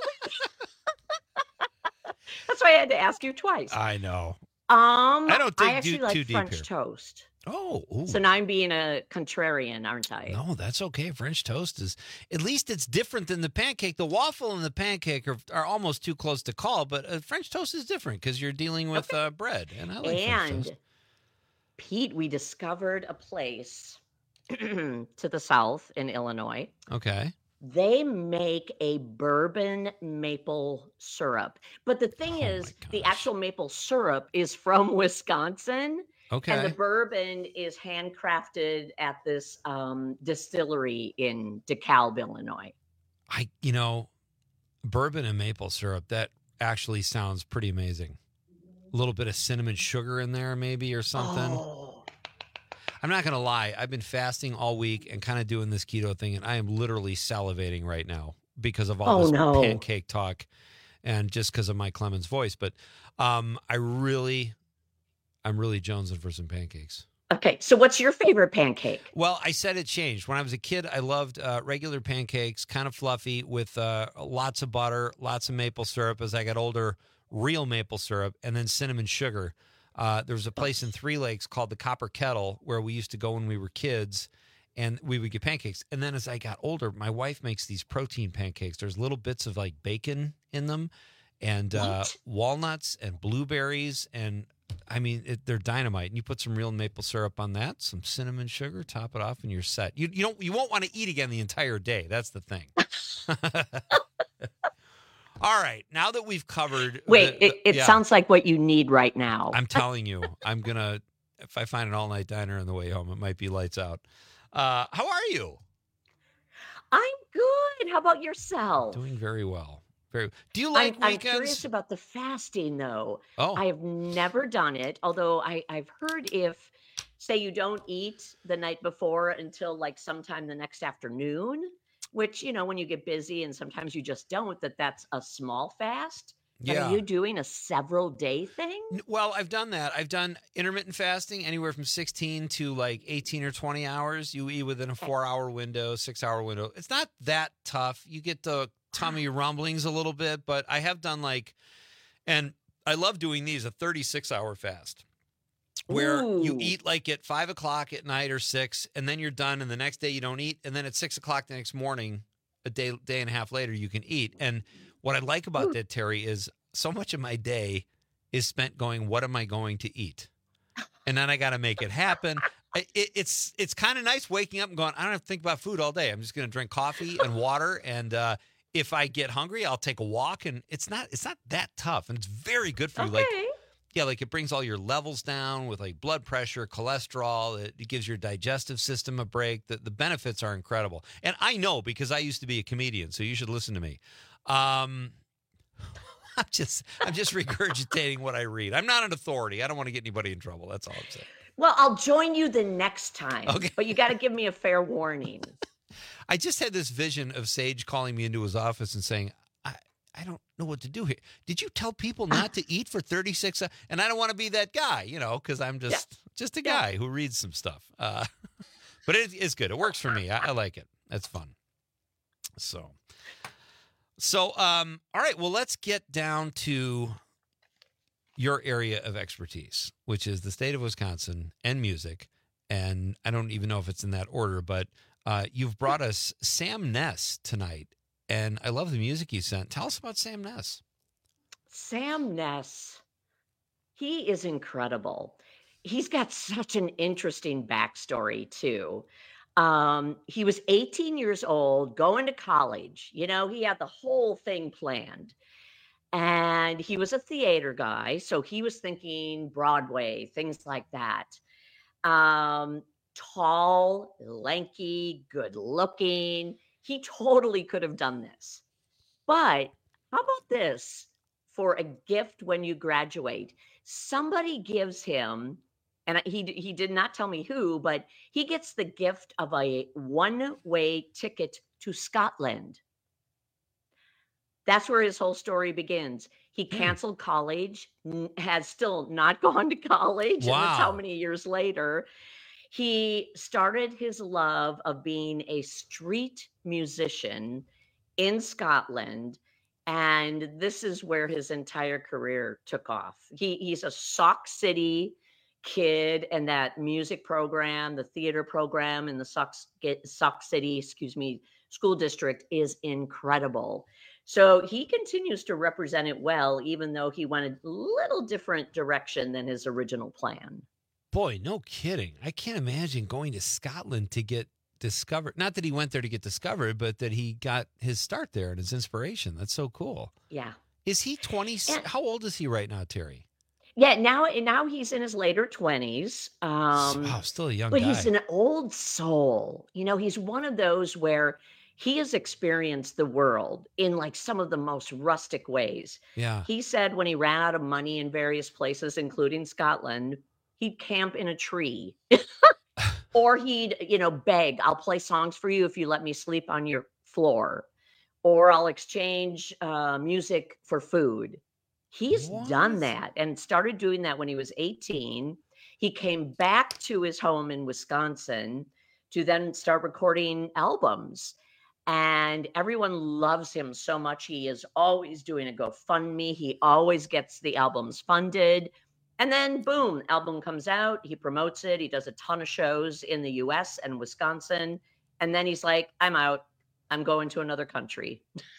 That's why I had to ask you twice. I know. Um, I don't dig I actually too- like too deep French here. toast. Oh, ooh. So now I'm being a contrarian, aren't I? No, that's okay. French toast is, at least it's different than the pancake. The waffle and the pancake are, are almost too close to call, but uh, French toast is different because you're dealing with uh, bread. And I like French And toast. Pete, we discovered a place to the south in Illinois. Okay. They make a bourbon maple syrup. But the thing Oh is, the actual maple syrup is from Wisconsin. Okay. And the bourbon is handcrafted at this um, distillery in DeKalb, Illinois. I, you know, bourbon and maple syrup, that actually sounds pretty amazing. A little bit of cinnamon sugar in there, maybe, or something. Oh. I'm not going to lie. I've been fasting all week and kind of doing this keto thing, and I am literally salivating right now because of all Oh, this no. pancake talk and just because of Mike Clemens' voice. But um, I really, I'm really jonesing for some pancakes. Okay, so what's your favorite pancake? Well, I said it changed. When I was a kid, I loved uh, regular pancakes, kind of fluffy with uh, lots of butter, lots of maple syrup. As I got older, real maple syrup, and then cinnamon sugar. Uh, there was a place in Three Lakes called the Copper Kettle where we used to go when we were kids, and we would get pancakes. And then as I got older, my wife makes these protein pancakes. There's little bits of like bacon in them, and uh, walnuts and blueberries, and I mean it, they're dynamite. And you put some real maple syrup on that, some cinnamon sugar, top it off, and you're set. You you don't you won't want to eat again the entire day. That's the thing. All right, now that we've covered... Wait, the- it, it yeah. sounds like what you need right now. I'm telling you, I'm going to, if I find an all-night diner on the way home, it might be lights out. Uh, how are you? I'm good. How about yourself? Doing very well. Very. Do you like I'm, I'm weekends? curious about the fasting, though. Oh. I have never done it, although I, I've heard if, say, you don't eat the night before until like sometime the next afternoon, which, you know, when you get busy and sometimes you just don't, that that's a small fast. But Yeah. are you doing a several day thing? N- Well, I've done that. I've done intermittent fasting anywhere from sixteen to like eighteen or twenty hours. You eat within a four hour window, six hour window. It's not that tough. You get the tummy rumblings a little bit, but I have done like, and I love doing these, a thirty-six hour fast where you Ooh. eat like at five o'clock at night or six, and then you're done. And the next day you don't eat. And then at six o'clock the next morning, a day, day and a half later, you can eat. And what I like about that, Terry, is so much of my day is spent going, what am I going to eat? And then I got to make it happen. I- It, it's it's kind of nice waking up and going, I don't have to think about food all day. I'm just going to drink coffee and water. And uh, if I get hungry, I'll take a walk. And it's not it's not that tough. And it's very good for you. Like, yeah, like it brings all your levels down with like blood pressure, cholesterol. It, it gives your digestive system a break. The, the benefits are incredible. And I know because I used to be a comedian, so you should listen to me. Um, I'm just I'm just regurgitating what I read. I'm not an authority. I don't want to get anybody in trouble. That's all I'm saying. Well, I'll join you the next time. Okay. But you got to give me a fair warning. I just had this vision of Sage calling me into his office and saying, I, I don't know what to do here. Did you tell people not to eat for thirty-six hours? And I don't want to be that guy, you know, because I'm just Yeah. just a guy yeah. who reads some stuff. Uh, but it, it's good. It works for me. I, I like it. That's fun. So, so um, all right. Well, let's get down to your area of expertise, which is the state of Wisconsin and music. And I don't even know if it's in that order, but uh, you've brought us Sam Ness tonight. And I love the music you sent. Tell us about Sam Ness. Sam Ness, he is incredible. He's got such an interesting backstory, too. Um, he was eighteen years old, going to college. You know, he had the whole thing planned. And he was a theater guy, so he was thinking Broadway, things like that. Um, tall, lanky, good looking. He totally could have done this. But how about this for a gift when you graduate? Somebody gives him, and he he did not tell me who, but he gets the gift of a one-way ticket to Scotland. That's where his whole story begins. He canceled college, n- has still not gone to college. Wow. And that's how many years later. He started his love of being a street musician in Scotland. And this is where his entire career took off. He, he's a Sauk City kid, and that music program, the theater program in the Sauk, Sauk City, excuse me, school district is incredible. So he continues to represent it well, even though he went a little different direction than his original plan. Boy, no kidding. I can't imagine going to Scotland to get discovered. Not that he went there to get discovered, but that he got his start there and his inspiration. That's so cool. Yeah. Is he twenty? And, how old is he right now, Terry? Yeah, now now he's in his later twenties. Um, wow, still a young but guy. But he's an old soul. You know, he's one of those where he has experienced the world in like some of the most rustic ways. Yeah. He said when he ran out of money in various places, including Scotland, he'd camp in a tree or he'd, you know, beg, I'll play songs for you if you let me sleep on your floor, or I'll exchange uh, music for food. He's what? done that and started doing that when he was eighteen. He came back to his home in Wisconsin to then start recording albums. And everyone loves him so much. He is always doing a GoFundMe. He always gets the albums funded. And then, boom, album comes out. He promotes it. He does a ton of shows in the U S and Wisconsin. And then he's like, I'm out. I'm going to another country.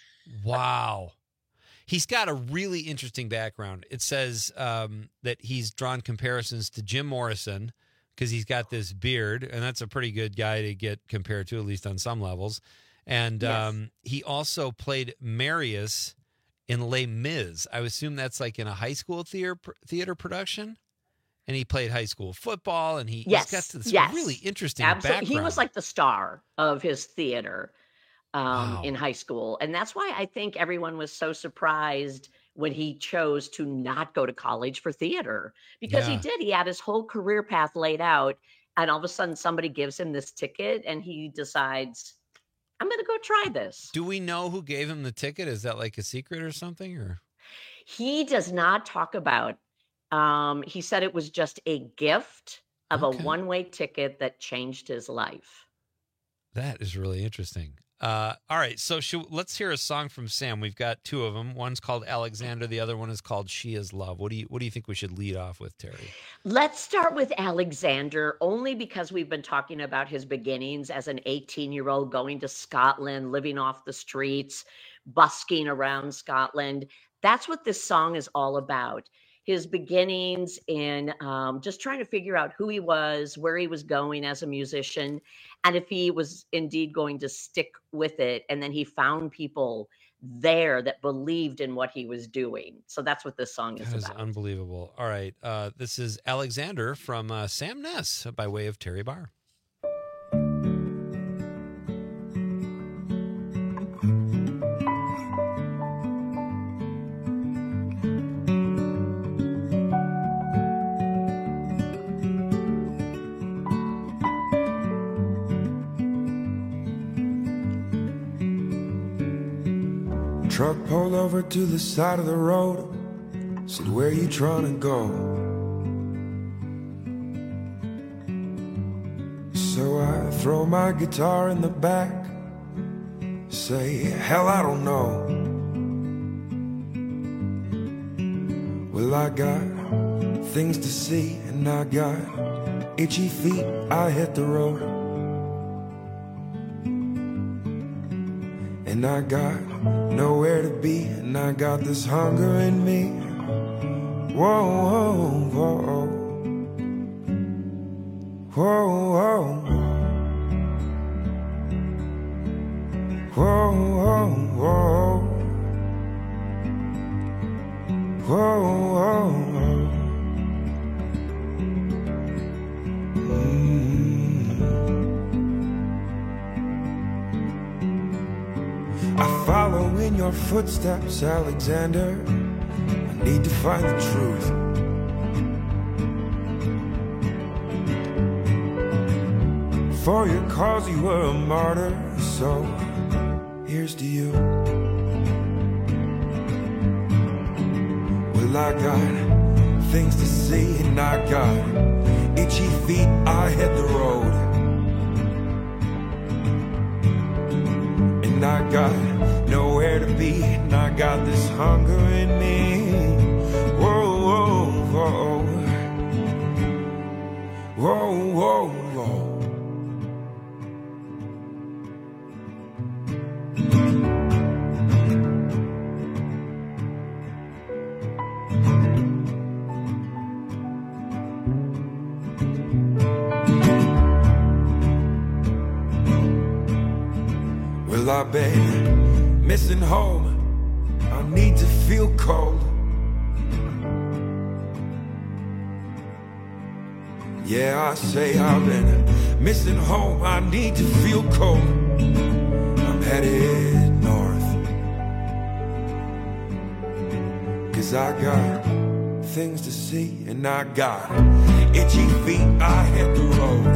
Wow. He's got a really interesting background. It says um, that he's drawn comparisons to Jim Morrison because he's got this beard. And that's a pretty good guy to get compared to, at least on some levels. And yes. um, he also played Marius in Les Mis. I would assume that's like in a high school theater theater production. And he played high school football, and he, yes. he's got this yes. really interesting Absolutely. background. He was like the star of his theater um, wow. in high school. And that's why I think everyone was so surprised when he chose to not go to college for theater. Because yeah. he did. He had his whole career path laid out. And all of a sudden, somebody gives him this ticket, and he decides, I'm going to go try this. Do we know who gave him the ticket? Is that like a secret or something? Or he does not talk about. Um, he said it was just a gift of okay. a one-way ticket that changed his life. That is really interesting. Uh, all right, so should, let's hear a song from Sam. We've got two of them. One's called Alexander. The other one is called She Is Love. What do you What do you think we should lead off with, Terry? Let's start with Alexander, only because we've been talking about his beginnings as an eighteen-year-old going to Scotland, living off the streets, busking around Scotland. That's what this song is all about. His beginnings in um, just trying to figure out who he was, where he was going as a musician, and if he was indeed going to stick with it. And then he found people there that believed in what he was doing. So that's what this song is that about. That is unbelievable. All right. Uh, this is Alexander from uh, Sam Ness by way of Terry Barr. Truck pulled over to the side of the road. Said, where you trying to go? So I throw my guitar in the back. Say, hell, I don't know. Well, I got things to see and I got itchy feet. I hit the road. And I got nowhere to be, and I got this hunger in me. Whoa, whoa, whoa. Whoa, whoa. Whoa, whoa, whoa. Whoa, whoa, whoa. I follow in your footsteps, Alexander. I need to find the truth. For your cause you were a martyr, so here's to you. Well, I got things to see and I got itchy feet, I hit the road. And I got nowhere to be, and I got this hunger in me. Whoa, whoa, whoa. Whoa, whoa, whoa. Well, I've been missing home. I need to feel cold. Yeah, I say I've been missing home. I need to feel cold. I'm headed north, 'cause I got things to see and I got itchy feet. I hit the road.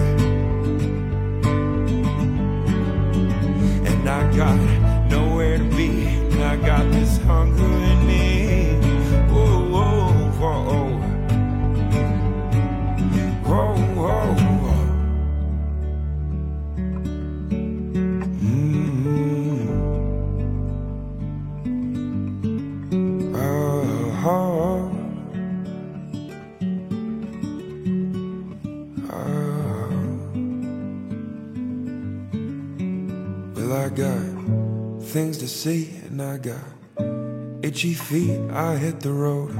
And I got nowhere to be, and I got this hunger in me. Whoa, whoa, whoa. Whoa, whoa, whoa. Mm-hmm. Oh, oh. Oh. Well, I got things to see and I got itchy feet. I hit the road.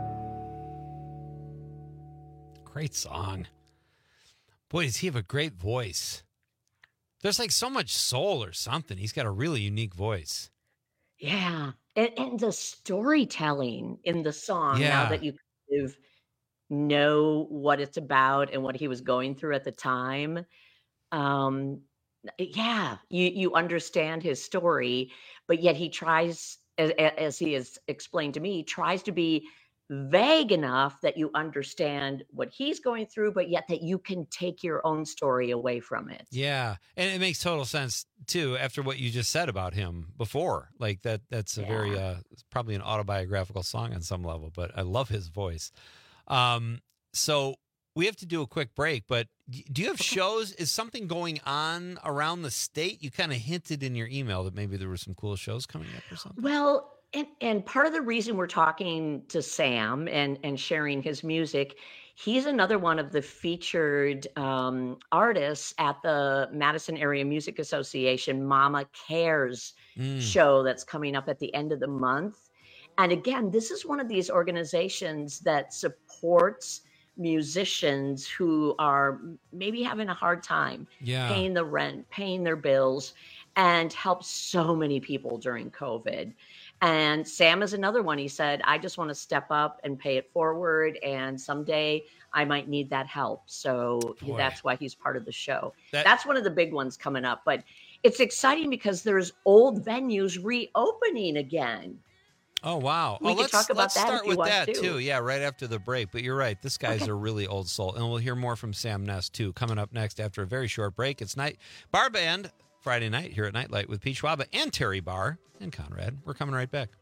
Great song. Boy, does he have a great voice. There's like so much soul or something. He's got a really unique voice. Yeah. And, and the storytelling in the song, now Yeah. that you kind of know what it's about and what he was going through at the time. Um, yeah, you, you understand his story, but yet he tries, as, as he has explained to me, he tries to be vague enough that you understand what he's going through, but yet that you can take your own story away from it. Yeah. And it makes total sense too, after what you just said about him before. Like that, that's a very, uh, probably an autobiographical song on some level, but I love his voice. Um, so we have to do a quick break, but do you have shows? Is something going on around the state? You kind of hinted in your email that maybe there were some cool shows coming up or something. Well, and, and part of the reason we're talking to Sam and, and sharing his music, he's another one of the featured um, artists at the Madison Area Music Association Mama Cares Mm. show that's coming up at the end of the month. And again, this is one of these organizations that supports musicians who are maybe having a hard time Yeah. paying the rent, paying their bills, and helps so many people during COVID. And Sam is another one. He said, I just want to step up and pay it forward. And someday I might need that help. So Boy. that's why he's part of the show. That- That's one of the big ones coming up. But it's exciting because there's old venues reopening again. Oh, wow. We oh, could let's, talk about let's that if start you with want that, to. too. Yeah, right after the break. But you're right. This guy's Okay. a really old soul. And we'll hear more from Sam Ness, too, coming up next after a very short break. It's night bar band Friday night here at Nightlight with Pete Schwaba and Terry Barr and Conrad. We're coming right back.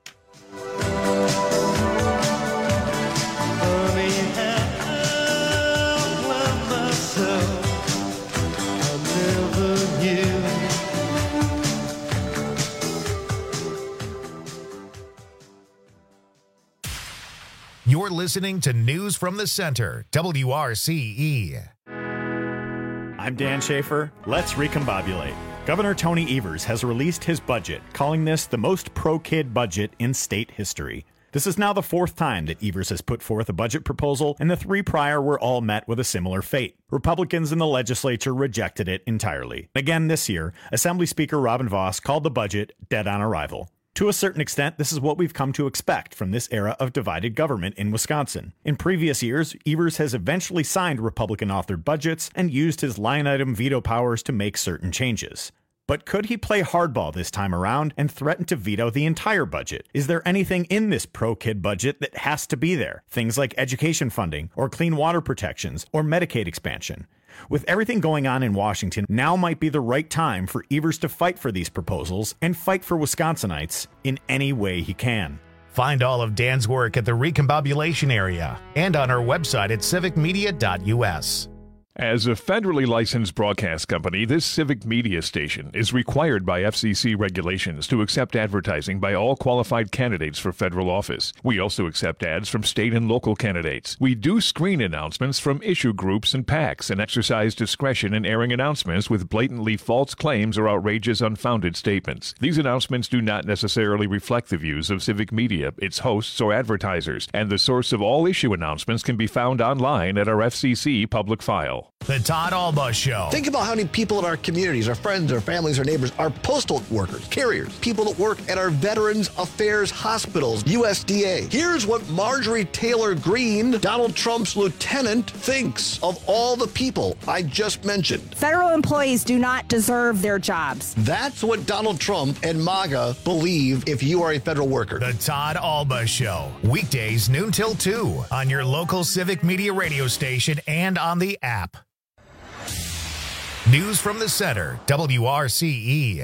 You're listening to News from the Center, W R C E. I'm Dan Schaefer. Let's recombobulate. Governor Tony Evers has released his budget, calling this the most pro-kid budget in state history. This is now the fourth time that Evers has put forth a budget proposal, and the three prior were all met with a similar fate. Republicans in the legislature rejected it entirely. Again this year, Assembly Speaker Robin Vos called the budget dead on arrival. To a certain extent, this is what we've come to expect from this era of divided government in Wisconsin. In previous years, Evers has eventually signed Republican-authored budgets and used his line-item veto powers to make certain changes. But could he play hardball this time around and threaten to veto the entire budget? Is there anything in this pro-kid budget that has to be there? Things like education funding, or clean water protections, or Medicaid expansion. With everything going on in Washington, now might be the right time for Evers to fight for these proposals and fight for Wisconsinites in any way he can. Find all of Dan's work at the Recombobulation Area and on our website at civic media dot u s. As a federally licensed broadcast company, this civic media station is required by F C C regulations to accept advertising by all qualified candidates for federal office. We also accept ads from state and local candidates. We do screen announcements from issue groups and PACs and exercise discretion in airing announcements with blatantly false claims or outrageous unfounded statements. These announcements do not necessarily reflect the views of civic media, its hosts, or advertisers, and the source of all issue announcements can be found online at our F C C public file. The Todd Alba Show. Think about how many people in our communities, our friends, our families, our neighbors, our postal workers, carriers, people that work at our Veterans Affairs hospitals, U S D A. Here's what Marjorie Taylor Greene, Donald Trump's lieutenant, thinks of all the people I just mentioned. Federal employees do not deserve their jobs. That's what Donald Trump and MAGA believe if you are a federal worker. The Todd Alba Show. Weekdays noon till two on your local civic media radio station and on the app. News from the Center, W R C E.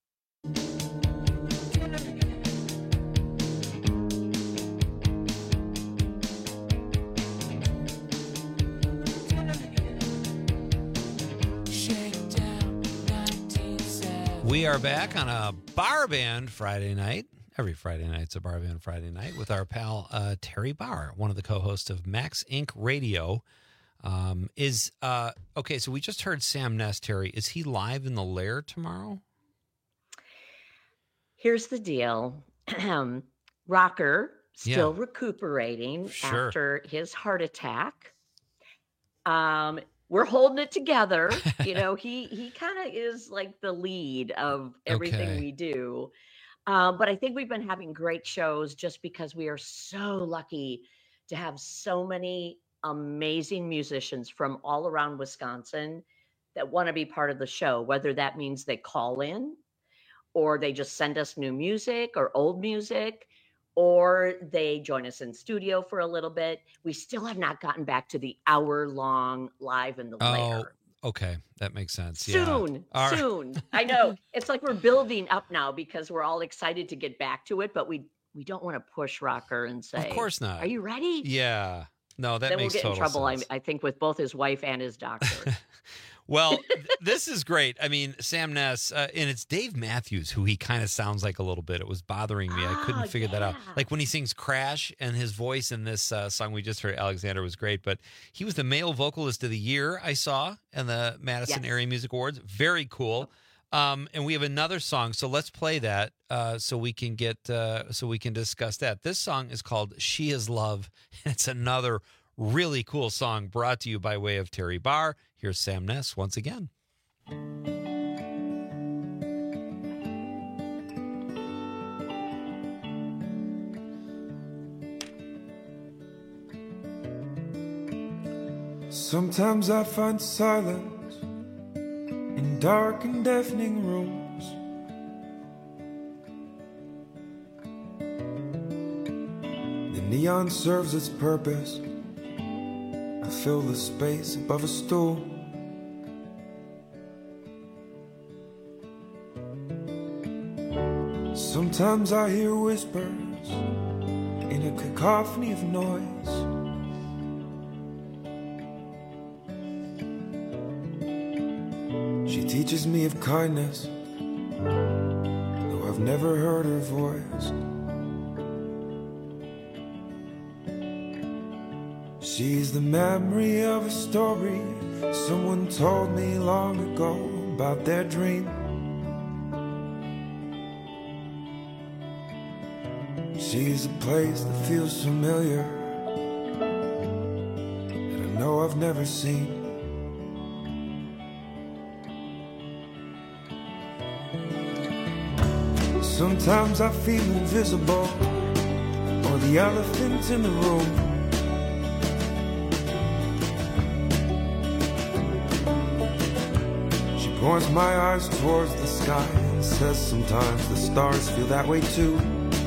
We are back on a bar band Friday night. Every Friday night, it's a bar band Friday night with our pal uh, Terry Barr, one of the co-hosts of Max Incorporated. Radio. Um, is uh, okay, so we just heard Sam Ness, Terry. Is he live in the Lair tomorrow? Here's the deal. Rocker, still Yeah. recuperating Sure. after his heart attack. Um, we're holding it together. You know, he he kind of is like the lead of everything Okay. we do. Um, but I think we've been having great shows just because we are so lucky to have so many amazing musicians from all around Wisconsin that want to be part of the show, whether that means they call in or they just send us new music or old music, or they join us in studio for a little bit. We still have not gotten back to the hour long live in the Oh, Lair. okay. That makes sense. Soon, yeah. All right. soon. I know. It's like we're building up now because we're all excited to get back to it, but we we don't want to push Rocker and say, Of course not. Are you ready? Yeah. No, that then we'll makes get in total trouble, I, sense. I think, with both his wife and his doctor. Well, th- this is great. I mean, Sam Ness, uh, and it's Dave Matthews, who he kind of sounds like a little bit. It was bothering me. I couldn't Oh, figure that out. yeah. Like when he sings Crash, and his voice in this uh, song we just heard, Alexander, was great. But he was the male vocalist of the year, I saw, in the Madison Yes. Area Music Awards. Very cool. Um, and we have another song, so let's play that uh, so we can get uh, so we can discuss that. This song is called "She Is Love." It's another really cool song brought to you by way of Terry Barr. Here's Sam Ness once again. Sometimes I find silence in dark and deafening rooms. The neon serves its purpose. I fill the space above a stool. Sometimes I hear whispers in a cacophony of noise. She teaches me of kindness, though I've never heard her voice. She's the memory of a story someone told me long ago about their dream. She's a place that feels familiar, that I know I've never seen. Sometimes I feel invisible, or the elephant in the room. She points my eyes towards the sky and says sometimes the stars feel that way too.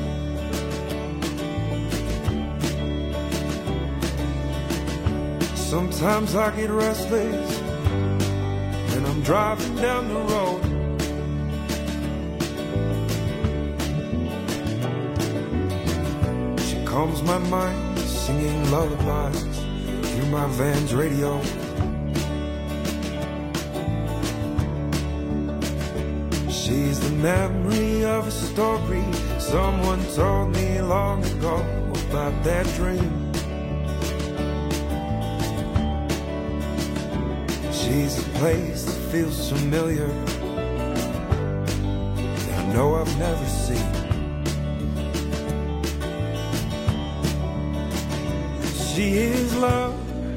Sometimes I get restless when I'm driving down the road. She calms my mind, singing lullabies through my van's radio. She's the memory of a story someone told me long ago about that dream. She's a place that feels familiar, that I know I've never seen. She is love.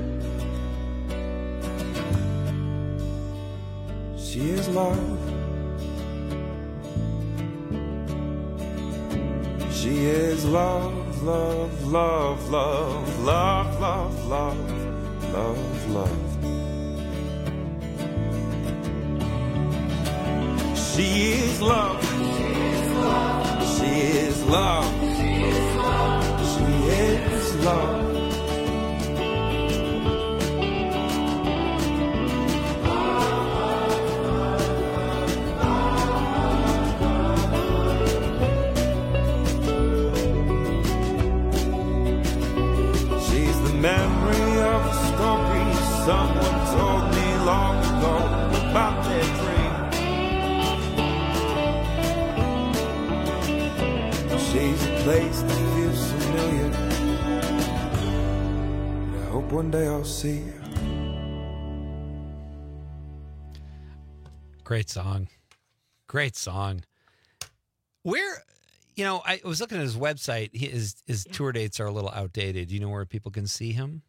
She is love. She is love, love, love, love, love, love, love, love, love. She is love. She is love. She is love. She is love. She's the memory of a story someone told me long ago about their dream. She's a place that feels familiar, and I hope one day I'll see her. Great song. Great song. Where, you know, I was looking at his website. His, his tour dates are a little outdated. Do you know where people can see him?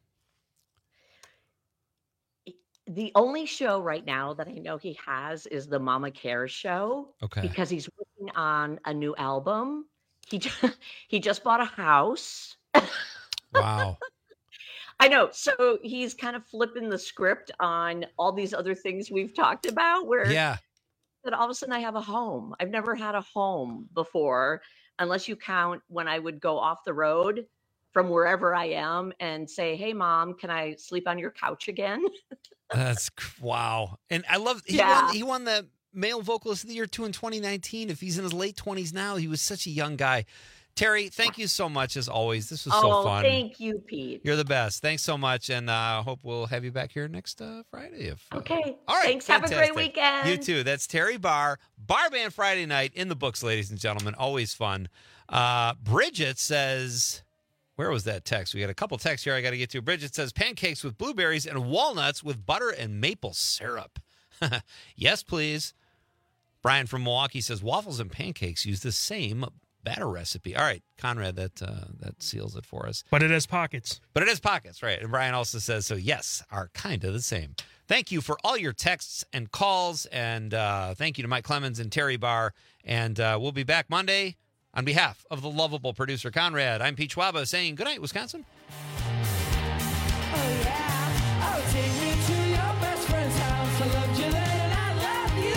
The only show right now that I know he has is the Mama Cares show. Okay. Because he's working on a new album. He just, he just bought a house. Wow. I know. So he's kind of flipping the script on all these other things we've talked about where Yeah. that all of a sudden I have a home. I've never had a home before, unless you count when I would go off the road from wherever I am and say, "Hey mom, can I sleep on your couch again?" That's wow. And I love he Yeah. won he won the Male Vocalist of the Year too in twenty nineteen. If he's in his late twenties now, he was such a young guy. Terry, thank you so much as always. This was oh, so fun. Thank you, Pete. You're the best. Thanks so much, and I uh, hope we'll have you back here next uh, Friday. If uh, Okay. all right. Thanks. Have a fantastic. great weekend. You too. That's Terry Barr, Bar Band Friday night in the books, ladies and gentlemen. Always fun. Uh, Bridget says, where was that text? We got a couple texts here I got to get to. Bridget says, pancakes with blueberries and walnuts with butter and maple syrup. Yes, please. Brian from Milwaukee says, waffles and pancakes use the same batter recipe. All right, Conrad, that uh, that seals it for us. But it has pockets. But it has pockets, right. And Brian also says, so yes, are kind of the same. Thank you for all your texts and calls. And uh, thank you to Mike Clemens and Terry Barr. And uh, we'll be back Monday. On behalf of the lovable producer Conrad, I'm Pete Schwaba saying good night, Wisconsin. Oh, yeah. Oh, take me to your best friend's house. I loved you then and I love you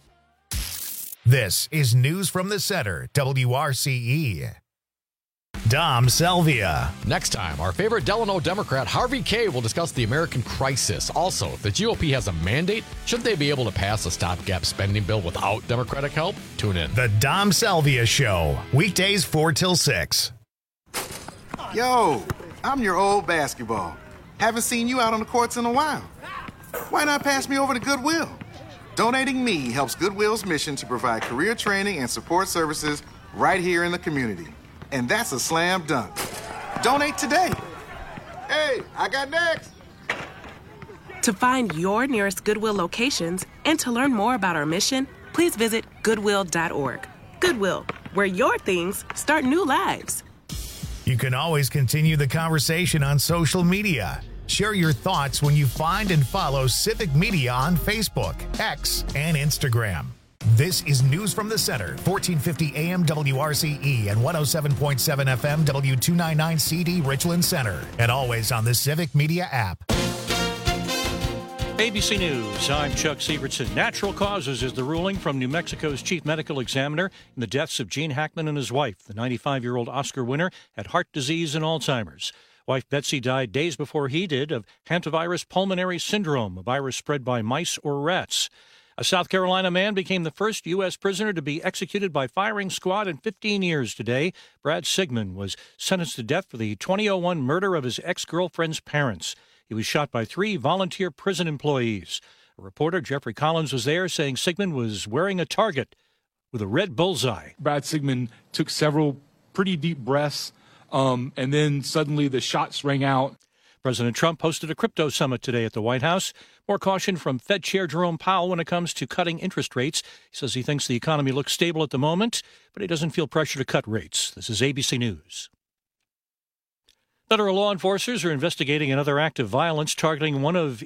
This is News from the Center, W R C E. Dom Salvia. Next time, our favorite Delano Democrat, Harvey Kaye, will discuss the American crisis. Also, if the G O P has a mandate, shouldn't they be able to pass a stopgap spending bill without Democratic help? Tune in. The Dom Salvia Show. Weekdays four till six. Yo, I'm your old basketball. Haven't seen you out on the courts in a while. Why not pass me over to Goodwill? Donating me helps Goodwill's mission to provide career training and support services right here in the community. And that's a slam dunk. Donate today. Hey, I got next. To find your nearest Goodwill locations and to learn more about our mission, please visit goodwill dot org. Goodwill, where your things start new lives. You can always continue the conversation on social media. Share your thoughts when you find and follow Civic Media on Facebook, X, and Instagram. This is News from the Center, fourteen fifty A M W R C E and one oh seven point seven F M W two ninety-nine C D Richland Center, and always on the Civic Media app. A B C News, I'm Chuck Sievertson. Natural causes is the ruling from New Mexico's chief medical examiner in the deaths of Gene Hackman and his wife. The ninety-five-year-old Oscar winner had heart disease and Alzheimer's. Wife Betsy died days before he did of hantavirus pulmonary syndrome, a virus spread by mice or rats. A South Carolina man became the first U S prisoner to be executed by firing squad in fifteen years today. Brad Sigmund was sentenced to death for the twenty oh one murder of his ex-girlfriend's parents. He was shot by three volunteer prison employees. A reporter, Jeffrey Collins, was there saying Sigmund was wearing a target with a red bullseye. Brad Sigmund took several pretty deep breaths, um, and then suddenly the shots rang out. President Trump hosted a crypto summit today at the White House. More caution from Fed Chair Jerome Powell when it comes to cutting interest rates. He says he thinks the economy looks stable at the moment, but he doesn't feel pressure to cut rates. This is A B C News. Federal law enforcers are investigating another act of violence targeting one of